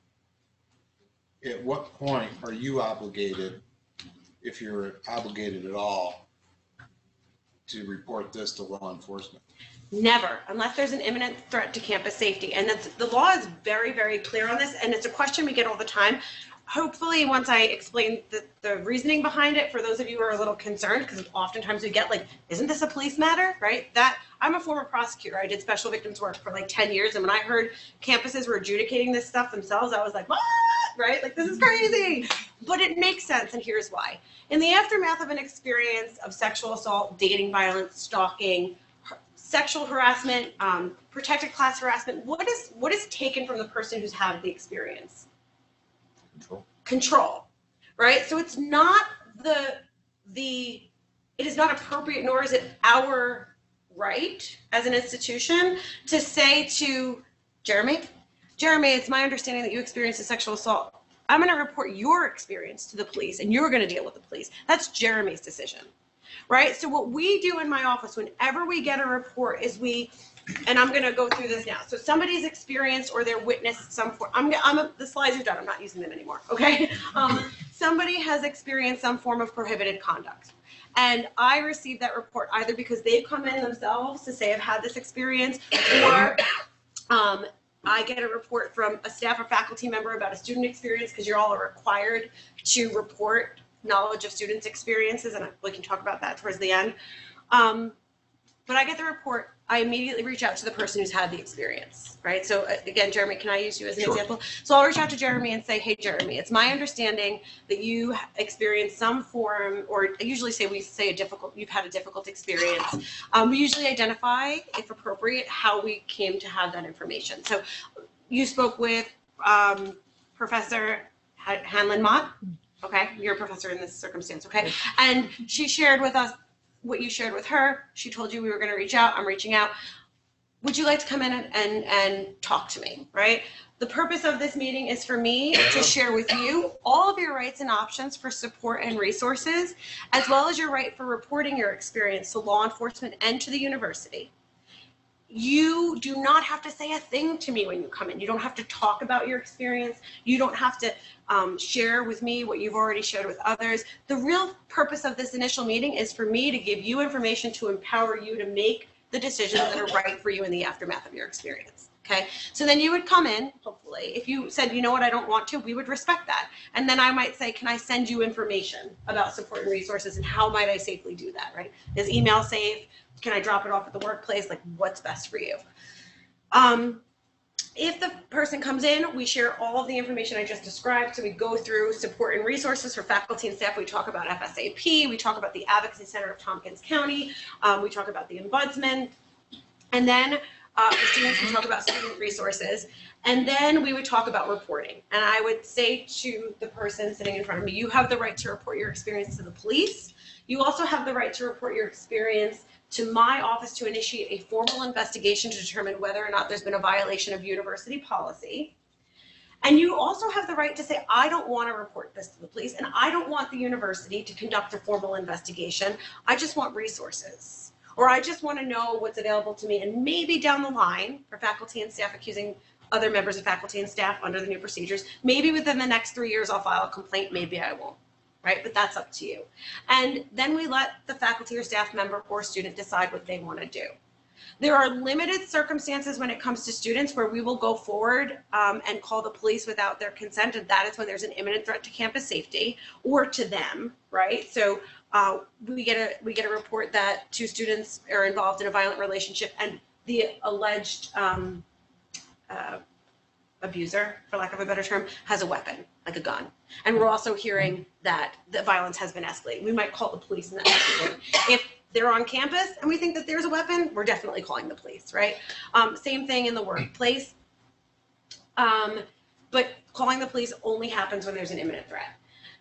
at what point are you obligated, if you're obligated at all, to report this to law enforcement? Never, unless there's an imminent threat to campus safety. And that's, the law is very, very clear on this, and it's a question we get all the time. Hopefully, once I explain the, the reasoning behind it, for those of you who are a little concerned, because oftentimes we get like, isn't this a police matter, right? That, I'm a former prosecutor. I did special victims work for like ten years, and when I heard campuses were adjudicating this stuff themselves, I was like, what? Right? Like, this is crazy. But it makes sense, and here's why. In the aftermath of an experience of sexual assault, dating violence, stalking, sexual harassment, um, protected class harassment, what is what is taken from the person who's had the experience? Control. Control, right? So it's not the, the, it is not appropriate, nor is it our right as an institution to say to Jeremy, Jeremy, it's my understanding that you experienced a sexual assault. I'm going to report your experience to the police and you're going to deal with the police. That's Jeremy's decision, right? So what we do in my office whenever we get a report is we, and I'm going to go through this now. So somebody's experienced or they're witnessed some form, I'm, I'm a, the slides are done, I'm not using them anymore, okay? Um, somebody has experienced some form of prohibited conduct. And I receive that report either because they've come in themselves to say I've had this experience, or um, I get a report from a staff or faculty member about a student experience, because you're all required to report knowledge of students' experiences, and we can talk about that towards the end. Um, but I get the report, I immediately reach out to the person who's had the experience, right? So uh, again, Jeremy, can I use you as an Sure. example? So I'll reach out to Jeremy and say, hey, Jeremy, it's my understanding that you experienced some form, or I usually say we say a difficult, you've had a difficult experience. Um, we usually identify, if appropriate, how we came to have that information. So you spoke with um, Professor Hanlon Mott, okay? You're a professor in this circumstance, okay? And she shared with us what you shared with her. She told you we were going to reach out. I'm reaching out. Would you like to come in and, and, and talk to me, right? The purpose of this meeting is for me to share with you all of your rights and options for support and resources, as well as your right for reporting your experience to law enforcement and to the university. You do not have to say a thing to me when you come in. You don't have to talk about your experience. You don't have to um, share with me what you've already shared with others. The real purpose of this initial meeting is for me to give you information to empower you to make the decisions that are right for you in the aftermath of your experience. Okay, so then you would come in, hopefully. If you said, you know what, I don't want to, we would respect that. And then I might say, can I send you information about support and resources, and how might I safely do that, right? Is email safe? Can I drop it off at the workplace? Like, what's best for you? Um, if the person comes in, we share all of the information I just described. So we go through support and resources for faculty and staff. We talk about F S A P. We talk about the Advocacy Center of Tompkins County. Um, we talk about the ombudsman. And then uh, the students would talk about student resources. And then we would talk about reporting. And I would say to the person sitting in front of me, you have the right to report your experience to the police. You also have the right to report your experience to my office to initiate a formal investigation to determine whether or not there's been a violation of university policy. And you also have the right to say, I don't want to report this to the police, and I don't want the university to conduct a formal investigation. I just want resources. Or I just want to know what's available to me, and maybe down the line, for faculty and staff accusing other members of faculty and staff under the new procedures, maybe within the next three years I'll file a complaint, maybe I won't. Right? But that's up to you. And then we let the faculty or staff member or student decide what they want to do. There are limited circumstances when it comes to students where we will go forward um, and call the police without their consent, and that is when there's an imminent threat to campus safety or to them, right? So uh, we get a we get a report that two students are involved in a violent relationship, and the alleged um, uh, abuser, for lack of a better term, has a weapon, like a gun. And we're also hearing that the violence has been escalating. We might call the police in that situation. If they're on campus and we think that there's a weapon, we're definitely calling the police, right? Um, same thing in the workplace. Um, but calling the police only happens when there's an imminent threat.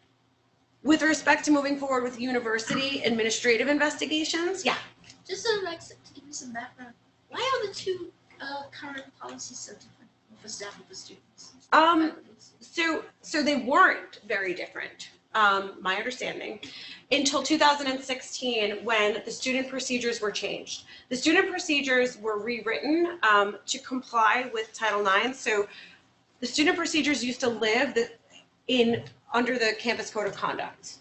With respect to moving forward with university administrative investigations, yeah. Just so like to give me some background, why are the two uh, current policies so different for staff and for students? Um, so, so they weren't very different, um, my understanding, until two thousand sixteen when the student procedures were changed. The student procedures were rewritten um, to comply with Title nine. So the student procedures used to live the, in under the Campus Code of Conduct.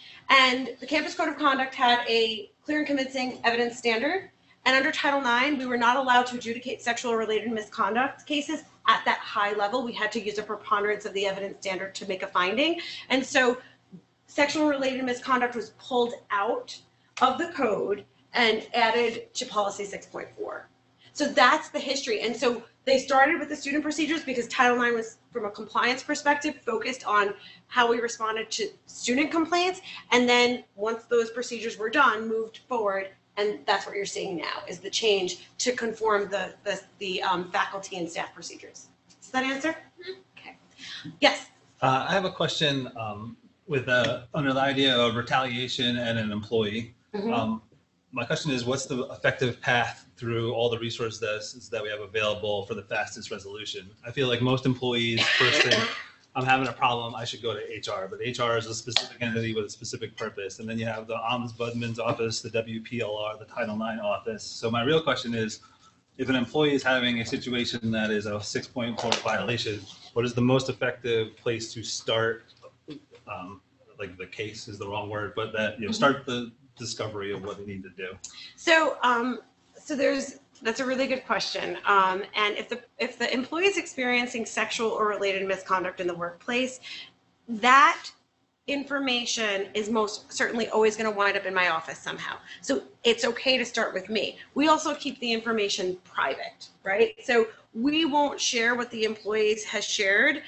And the Campus Code of Conduct had a clear and convincing evidence standard. And under Title nine, we were not allowed to adjudicate sexual related misconduct cases at that high level. We had to use a preponderance of the evidence standard to make a finding. And so sexual related misconduct was pulled out of the code and added to policy six point four. So that's the history. And so they started with the student procedures because Title nine was, from a compliance perspective, focused on how we responded to student complaints. And then once those procedures were done, moved forward. And that's what you're seeing now, is the change to conform the, the, the um, faculty and staff procedures. Does that answer? Mm-hmm. Okay. Yes. Uh, I have a question um, with uh, under the idea of retaliation and an employee. Mm-hmm. Um, my question is, what's the effective path through all the resources that we have available for the fastest resolution? I feel like most employees first think, I'm having a problem, I should go to H R, but H R is a specific entity with a specific purpose. And then you have the Ombudsman's office, the W P L R, the Title nine office. So my real question is, if an employee is having a situation that is a six point four violation, what is the most effective place to start, um, like the case is the wrong word, but that, you know, start the discovery of what they need to do? So, um, so there's, that's a really good question. Um, and if the if the employee is experiencing sexual or related misconduct in the workplace, that information is most certainly always going to wind up in my office somehow. So it's okay to start with me. We also keep the information private, right? So we won't share what the employees has shared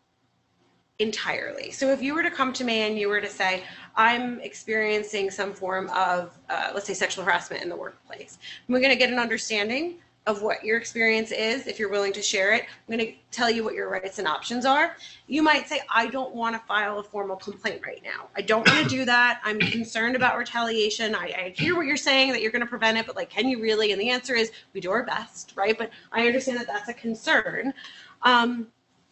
entirely. So if you were to come to me and you were to say, I'm experiencing some form of, uh, let's say, sexual harassment in the workplace, we're going to get an understanding of what your experience is. If you're willing to share it, I'm going to tell you what your rights and options are. You might say, I don't want to file a formal complaint right now. I don't want to do that. I'm concerned about retaliation. I, I hear what you're saying, that you're going to prevent it, but like, can you really? And the answer is, we do our best, right? But I understand that that's a concern. Um,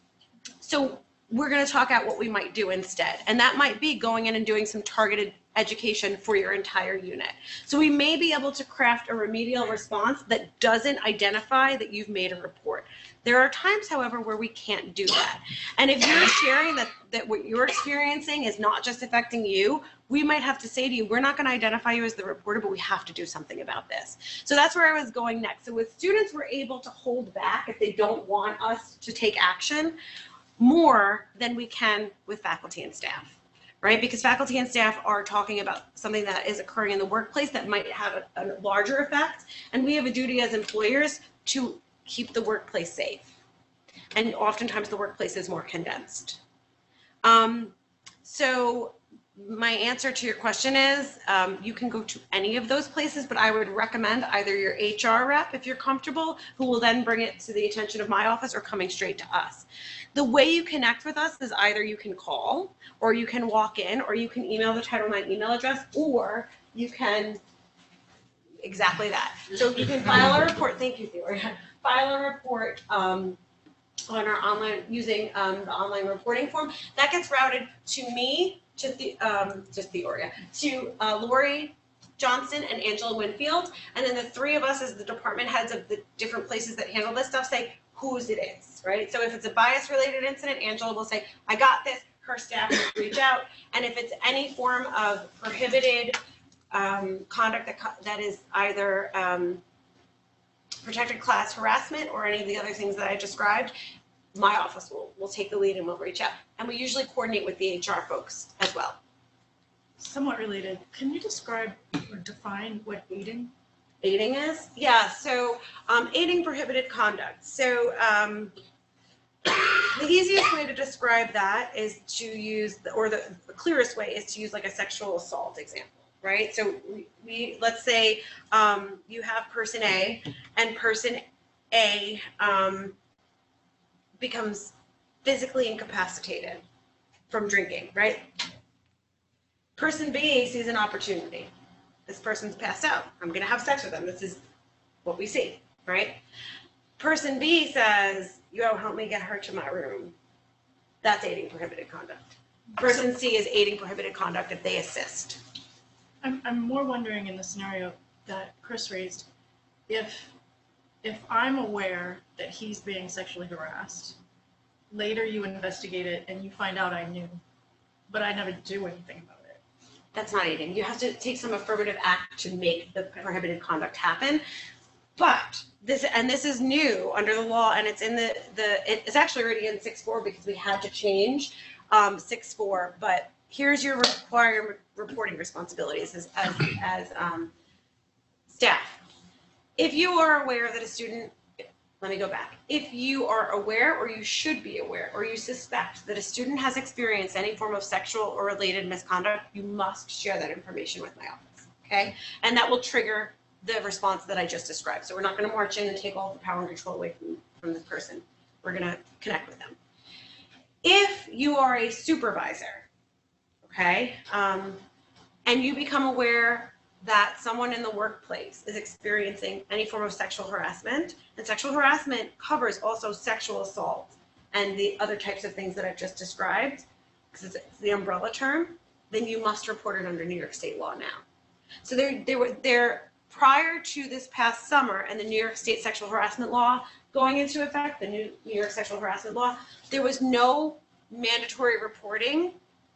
so we're going to talk out what we might do instead. And that might be going in and doing some targeted education for your entire unit. So we may be able to craft a remedial response that doesn't identify that you've made a report. There are times, however, where we can't do that. And if you're sharing that, that what you're experiencing is not just affecting you, we might have to say to you, we're not going to identify you as the reporter, but we have to do something about this. So that's where I was going next. So with students, we're able to hold back if they don't want us to take action more than we can with faculty and staff, right? Because faculty and staff are talking about something that is occurring in the workplace that might have a, a larger effect. And we have a duty as employers to keep the workplace safe. And oftentimes the workplace is more condensed. Um, so my answer to your question is um, you can go to any of those places, but I would recommend either your H R rep, if you're comfortable, who will then bring it to the attention of my office, or coming straight to us. The way you connect with us is either you can call, or you can walk in, or you can email the Title nine email address, or you can, exactly that. So you can file a report, thank you, Theoria, file a report um, on our online, using um, the online reporting form. That gets routed to me, to the, um, just Theoria, to uh, Lori Johnston and Angela Winfield, and then the three of us as the department heads of the different places that handle this stuff say whose it is, right? So if it's a bias-related incident, Angela will say, I got this, her staff will reach out, and if it's any form of prohibited um, conduct that, that is either um, protected class harassment or any of the other things that I described, my office will, will take the lead and will reach out. And we usually coordinate with the H R folks as well. Somewhat related, can you describe or define what aiding? Aiding is? Yeah, so um, aiding prohibited conduct. So um, the easiest way to describe that is to use, the, or the, the clearest way is to use like a sexual assault example, right? So we, we let's say um, you have person A, and person A um, becomes physically incapacitated from drinking, right? Person B sees an opportunity. This person's passed out. I'm going to have sex with them. This is what we see, right? Person B says, yo, help me get her to my room. That's aiding prohibited conduct. Person C is aiding prohibited conduct if they assist. I'm, I'm more wondering in the scenario that Chris raised, if, if I'm aware that he's being sexually harassed, later you investigate it and you find out I knew, but I never do anything about it. That's not aiding. You have to take some affirmative act to make the prohibited conduct happen. But this, and this is new under the law, and it's in the, the it's actually already in six four because we had to change um, six four. But here's your required reporting responsibilities as, as, as um, staff. If you are aware that a student, let me go back. If you are aware, or you should be aware, or you suspect that a student has experienced any form of sexual or related misconduct, you must share that information with my office, okay? And that will trigger the response that I just described. So we're not going to march in and take all the power and control away from, from this person. We're going to connect with them. If you are a supervisor, okay, um, and you become aware that someone in the workplace is experiencing any form of sexual harassment, and sexual harassment covers also sexual assault and the other types of things that I've just described, because it's the umbrella term, then you must report it under New York State law now. So there, there were there prior to this past summer and the New York State sexual harassment law going into effect, the new New York sexual harassment law, there was no mandatory reporting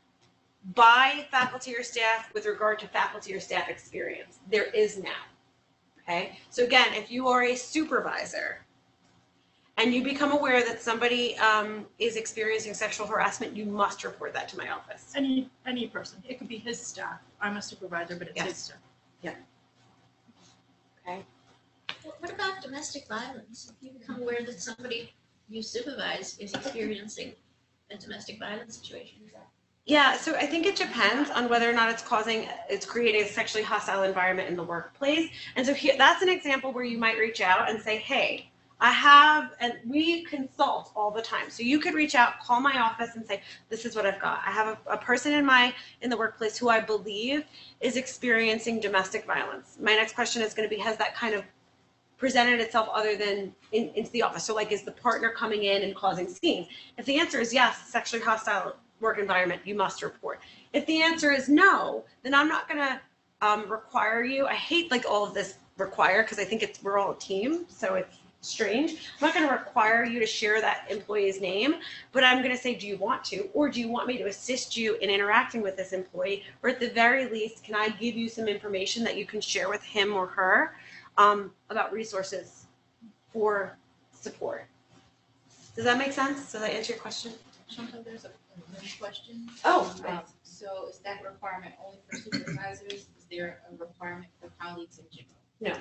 by faculty or staff with regard to faculty or staff experience. There is now, okay? So again, if you are a supervisor and you become aware that somebody um, is experiencing sexual harassment, you must report that to my office. Any, any person. It could be his staff. I'm a supervisor, but it's his Yes. staff. Yeah. Okay. What what about domestic violence? If you become aware that somebody you supervise is experiencing a domestic violence situation, is that? Yeah, so I think it depends on whether or not it's causing, it's creating a sexually hostile environment in the workplace. And so here, that's an example where you might reach out and say, hey, I have, and we consult all the time. So you could reach out, call my office and say, this is what I've got. I have a, a person in my, in the workplace who I believe is experiencing domestic violence. My next question is going to be, has that kind of presented itself other than in, into the office? So like, is the partner coming in and causing scenes? If the answer is yes, sexually hostile work environment, you must report. If the answer is no, then I'm not going to um, require you. I hate like all of this require because I think it's, we're all a team. So it's strange. I'm not going to require you to share that employee's name, but I'm going to say, do you want to, or do you want me to assist you in interacting with this employee? Or at the very least, can I give you some information that you can share with him or her um, about resources for support? Does that make sense? Does that answer your question? Chantal, there's a another question. Oh, Um, So is that requirement only for supervisors? Is there a requirement for colleagues in general?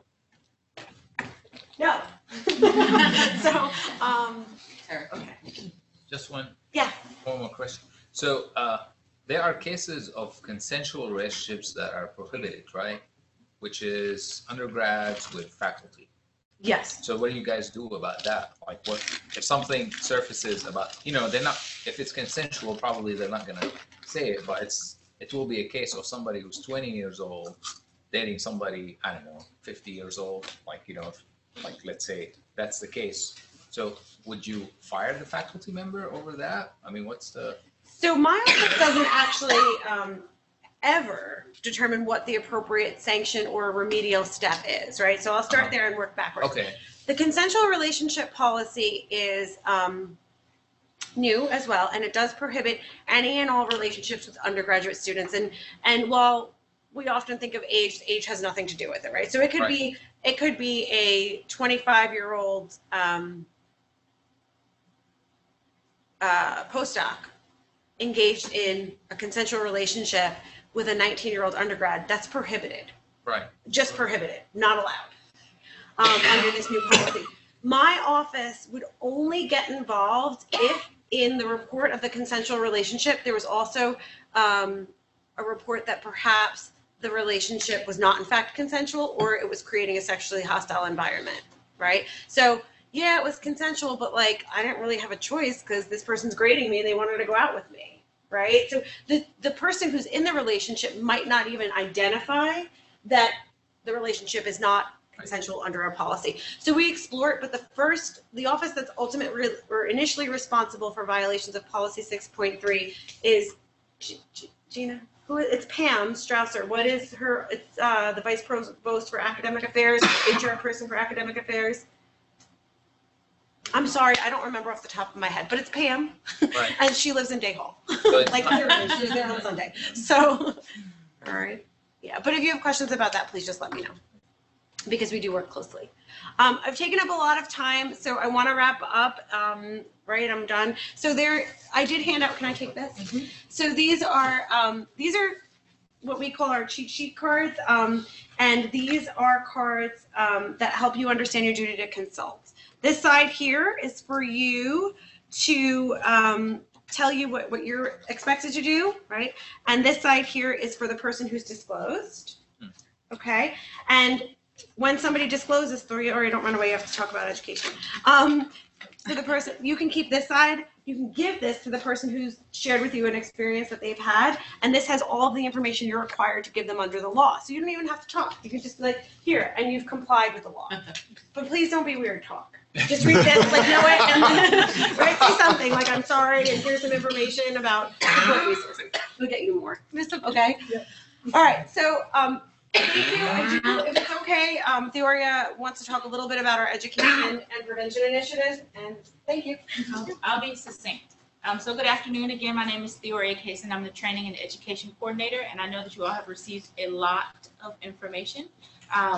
No. No. So, um, okay. Just one. Yeah. One more question. So uh, there are cases of consensual relationships that are prohibited, right? Which is undergrads with faculty. Yes. So what do you guys do about that? Like, what if something surfaces about, you know, they're not, if it's consensual, probably they're not gonna say it, but it's, it will be a case of somebody who's twenty years old dating somebody, I don't know, fifty years old, like, you know, like, let's say that's the case. So would you fire the faculty member over that? I mean, what's the? So my office doesn't actually um, ever determine what the appropriate sanction or remedial step is, right? So I'll start Uh-huh. there and work backwards. Okay. The consensual relationship policy is um, new as well, and it does prohibit any and all relationships with undergraduate students. And and while we often think of age, age has nothing to do with it, right? So it could Right. be it could be a twenty-five year old um, uh, postdoc engaged in a consensual relationship with a nineteen year old undergrad. That's prohibited. Right. Just prohibited, not allowed um, under this new policy. My office would only get involved if in the report of the consensual relationship, there was also um, a report that perhaps the relationship was not in fact consensual or it was creating a sexually hostile environment, right? So yeah, it was consensual, but like, I didn't really have a choice because this person's grading me and they wanted to go out with me, right? So the, the person who's in the relationship might not even identify that the relationship is not consensual under our policy. So we explore it, but the first, the office that's ultimately or initially responsible for violations of policy six point three is G- G- Gina. Who is, it's Pam Strausser. What is her? It's uh, the vice provost for academic affairs, H R person for academic affairs. I'm sorry, I don't remember off the top of my head, but it's Pam, Right. and she lives in Day Hall. So it's Like literally, she was there on Sunday. So, all right, yeah. But if you have questions about that, please just let me know, because we do work closely. Um, I've taken up a lot of time, so I want to wrap up. Um, right, I'm done. So there, I did hand out. Can I take this? Mm-hmm. So these are um, these are what we call our cheat sheet cards, um, and these are cards um, that help you understand your duty to consult. This side here is for you to um, tell you what, what you're expected to do, right? And this side here is for the person who's disclosed, okay? And when somebody discloses for you, or you don't run away, you have to talk about education. Um, for the person, you can keep this side, you can give this to the person who's shared with you an experience that they've had, and this has all of the information you're required to give them under the law. So you don't even have to talk. You can just be like, here, and you've complied with the law. But please don't be weird talk. Just read this, like, know it, and then right, say something like, I'm sorry, and here's some information about support resources. We'll get you more. Okay? All right, so um, thank you. I do, if it's okay, um, Theoria wants to talk a little bit about our education and prevention initiatives, and thank you. I'll, I'll be succinct. Um, so good afternoon again. My name is Theoria Kaysen. I'm the training and education coordinator, and I know that you all have received a lot of information. Um,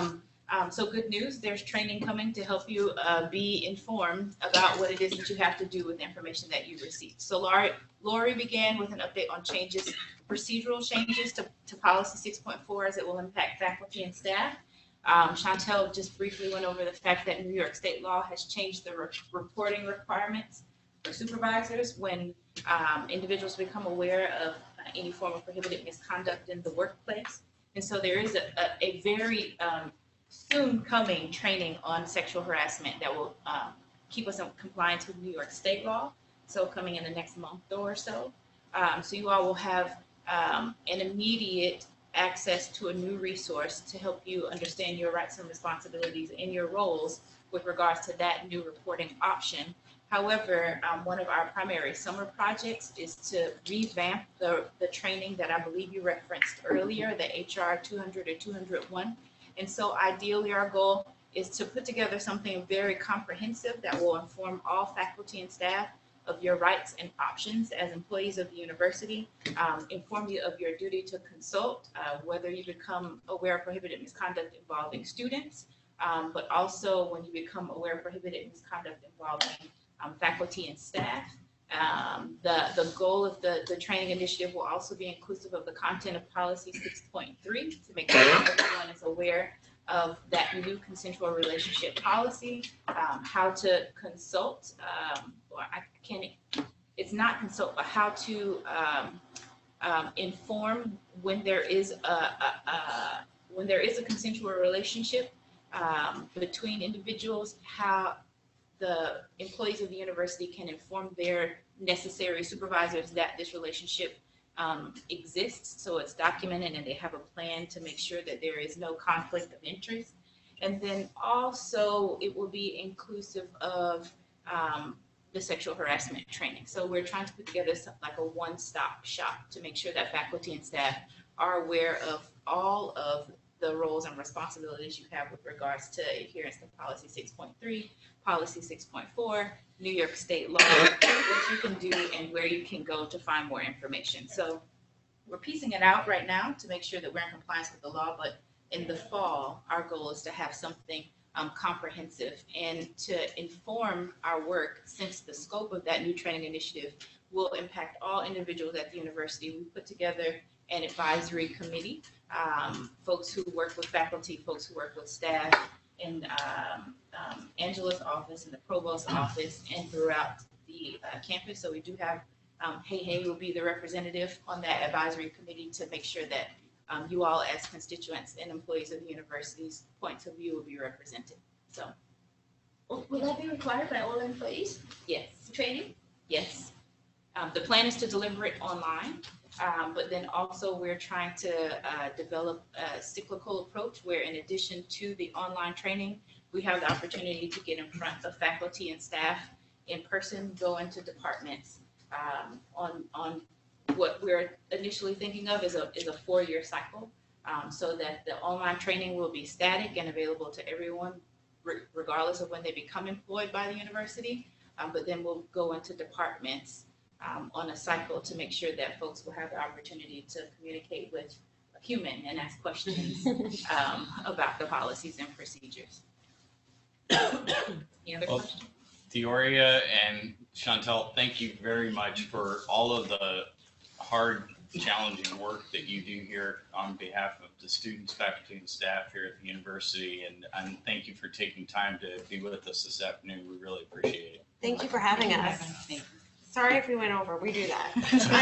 Um, so good news, there's training coming to help you uh, be informed about what it is that you have to do with the information that you receive. So Lori, Lori began with an update on changes, procedural changes to, to policy six point four as it will impact faculty and staff. Um, Chantel just briefly went over the fact that New York state law has changed the re reporting requirements for supervisors when um, individuals become aware of uh, any form of prohibited misconduct in the workplace. And so there is a, a, a very um, soon coming training on sexual harassment that will um, keep us in compliance with New York state law. So coming in the next month or so. Um, so you all will have um, an immediate access to a new resource to help you understand your rights and responsibilities in your roles with regards to that new reporting option. However, um, one of our primary summer projects is to revamp the, the training that I believe you referenced earlier, the H R two hundred or two hundred one. And so ideally our goal is to put together something very comprehensive that will inform all faculty and staff of your rights and options as employees of the university, um, inform you of your duty to consult, uh, whether you become aware of prohibited misconduct involving students, um, but also when you become aware of prohibited misconduct involving um, faculty and staff. Um, the, the goal of the, the training initiative will also be inclusive of the content of policy six point three to make sure that everyone is aware of that new consensual relationship policy, um, how to consult, um, or I can't, it's not consult, but how to um, um, inform when there is a, a, a when there is a consensual relationship um, between individuals, how the employees of the university can inform their necessary supervisors that this relationship um, exists, so it's documented and they have a plan to make sure that there is no conflict of interest. And then also it will be inclusive of um, the sexual harassment training. So we're trying to put together some, like a one-stop shop to make sure that faculty and staff are aware of all of the roles and responsibilities you have with regards to adherence to policy six point three, policy six point four, New York state law, what you can do and where you can go to find more information. So we're piecing it out right now to make sure that we're in compliance with the law, but in the fall, our goal is to have something um, comprehensive and to inform our work, since the scope of that new training initiative will impact all individuals at the university. We put together an advisory committee, um, folks who work with faculty, folks who work with staff, in um, um, Angela's office, in the provost's office, and throughout the uh, campus. So we do have, um, Hey Hey will be the representative on that advisory committee to make sure that um, you all as constituents and employees of the university's points of view will be represented. So. Will will that be required by all employees, Yes. training? Yes. Um, the plan is to deliver it online, um, but then also we're trying to uh, develop a cyclical approach where, in addition to the online training, we have the opportunity to get in front of faculty and staff in person, go into departments um, on on what we're initially thinking of is a is a four-year cycle, um, so that the online training will be static and available to everyone, re regardless of when they become employed by the university. Um, but then we'll go into departments Um, on a cycle to make sure that folks will have the opportunity to communicate with a human and ask questions um, about the policies and procedures. Any other Well, questions? Theoria and Chantel, thank you very much for all of the hard, challenging work that you do here on behalf of the students, faculty, and staff here at the university. And, and thank you for taking time to be with us this afternoon. We really appreciate it. Thank you for having us. Sorry if we went over, we do that.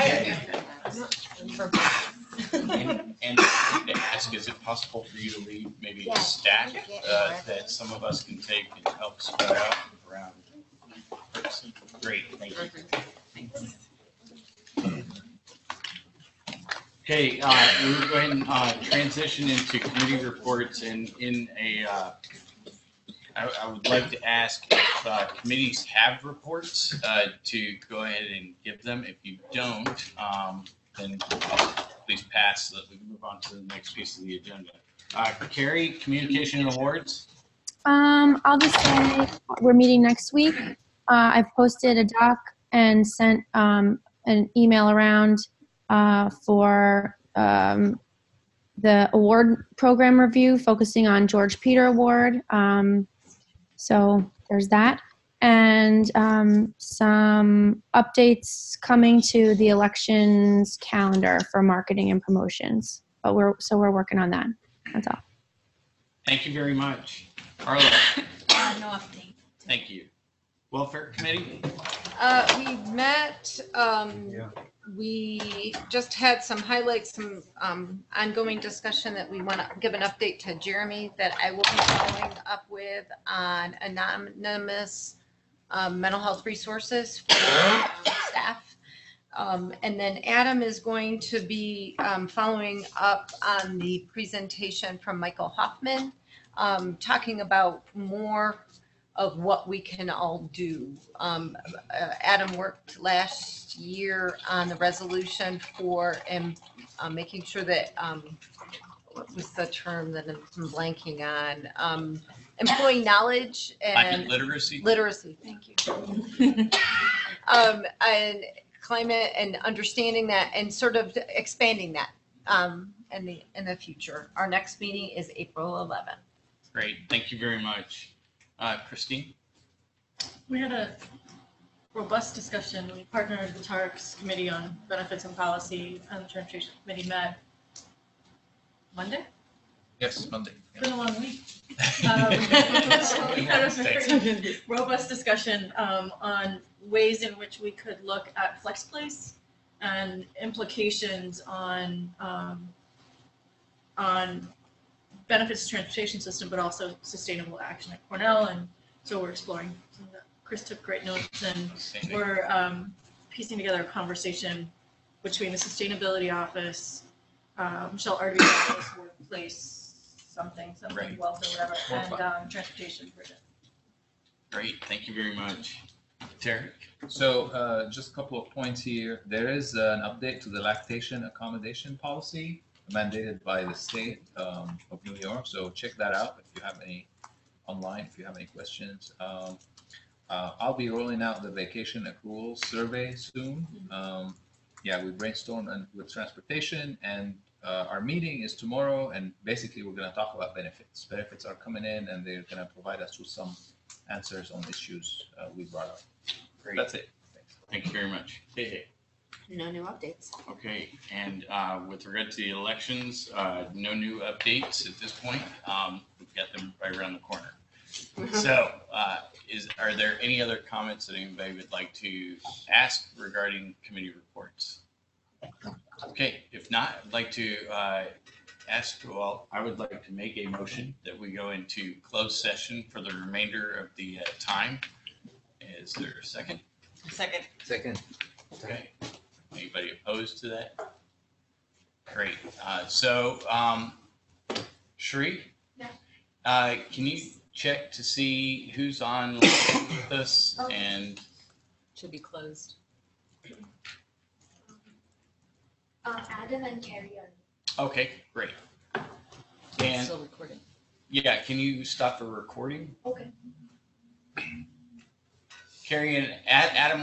And, and I need to ask, is it possible for you to leave maybe a Yeah. stack uh, that some of us can take and help spread out around? Great, thank you. Okay, uh, we're going to uh, transition into committee reports, and in a, uh, I, I would like to ask if uh, committees have reports uh, to go ahead and give them. If you don't, um, then please pass so that we can move on to the next piece of the agenda. Uh, Carrie, communication and awards. Um, I'll just say we're meeting next week. Uh, I've posted a doc and sent um, an email around uh, for um, the award program review, focusing on George Peter Award. Um, so there's that. And um, some updates coming to the elections calendar for marketing and promotions. But we're so we're working on that. That's all. Thank you very much. Arlo, Uh, no update. thank you. Welfare Committee? Uh, we met, um, we just had some highlights, some, um, ongoing discussion that we want to give an update to Jeremy that I will be following up with on anonymous, um, mental health resources for um, staff. Um, and then Adam is going to be, um, following up on the presentation from Michael Hoffman, um, talking about more of what we can all do. Um, uh, Adam worked last year on the resolution for um, uh, making sure that, um, what was the term that I'm blanking on? Um, employee knowledge and Climate literacy? literacy, thank you. um, and climate and understanding that and sort of expanding that um, in the in the future. Our next meeting is April eleventh. Great, thank you very much. Uh, Christine? We had a robust discussion. We partnered with TARC's Committee on Benefits and Policy, and the Transportation Committee met Monday. Yes, Monday. It's been a long week. Um, so we had a very robust discussion um, on ways in which we could look at FlexPlace and implications on um, on benefits to transportation system, but also sustainable action at Cornell. And so we're exploring some of that. Chris took great notes, and we're um, piecing together a conversation between the sustainability office, uh, Michelle Arby's office, workplace, something, something, Right. wealth or whatever, More and fun. um, transportation for it. Great, thank you very much. Tarek? So uh, just a couple of points here. There is an update to the lactation accommodation policy mandated by the state um, of New York. So check that out if you have any online, if you have any questions. Um, uh, I'll be rolling out the vacation accrual survey soon. Um, yeah, we brainstormed and with transportation, and uh, our meeting is tomorrow. And basically, we're going to talk about benefits. Benefits are coming in, and they're going to provide us with some answers on issues uh, we brought up. Great. That's it. Thanks. Thank you very much. Hey, hey. No new updates. Okay, and uh, with regard to the elections, uh, no new updates at this point. Um, We've got them right around the corner. So uh, is, are there any other comments that anybody would like to ask regarding committee reports? Okay, if not, I'd like to uh, ask, well, I would like to make a motion that we go into closed session for the remainder of the uh, time. Is there a second? Second. Second. Okay. Anybody opposed to that? Great. Uh, so, um, Sheree? Yeah. Uh, can you check to see who's on with us Okay. and Should be closed. Uh, Adam and Carrie are. okay, great. And Still recording. yeah, can you stop the recording? Okay. Carrie and Ad- Adam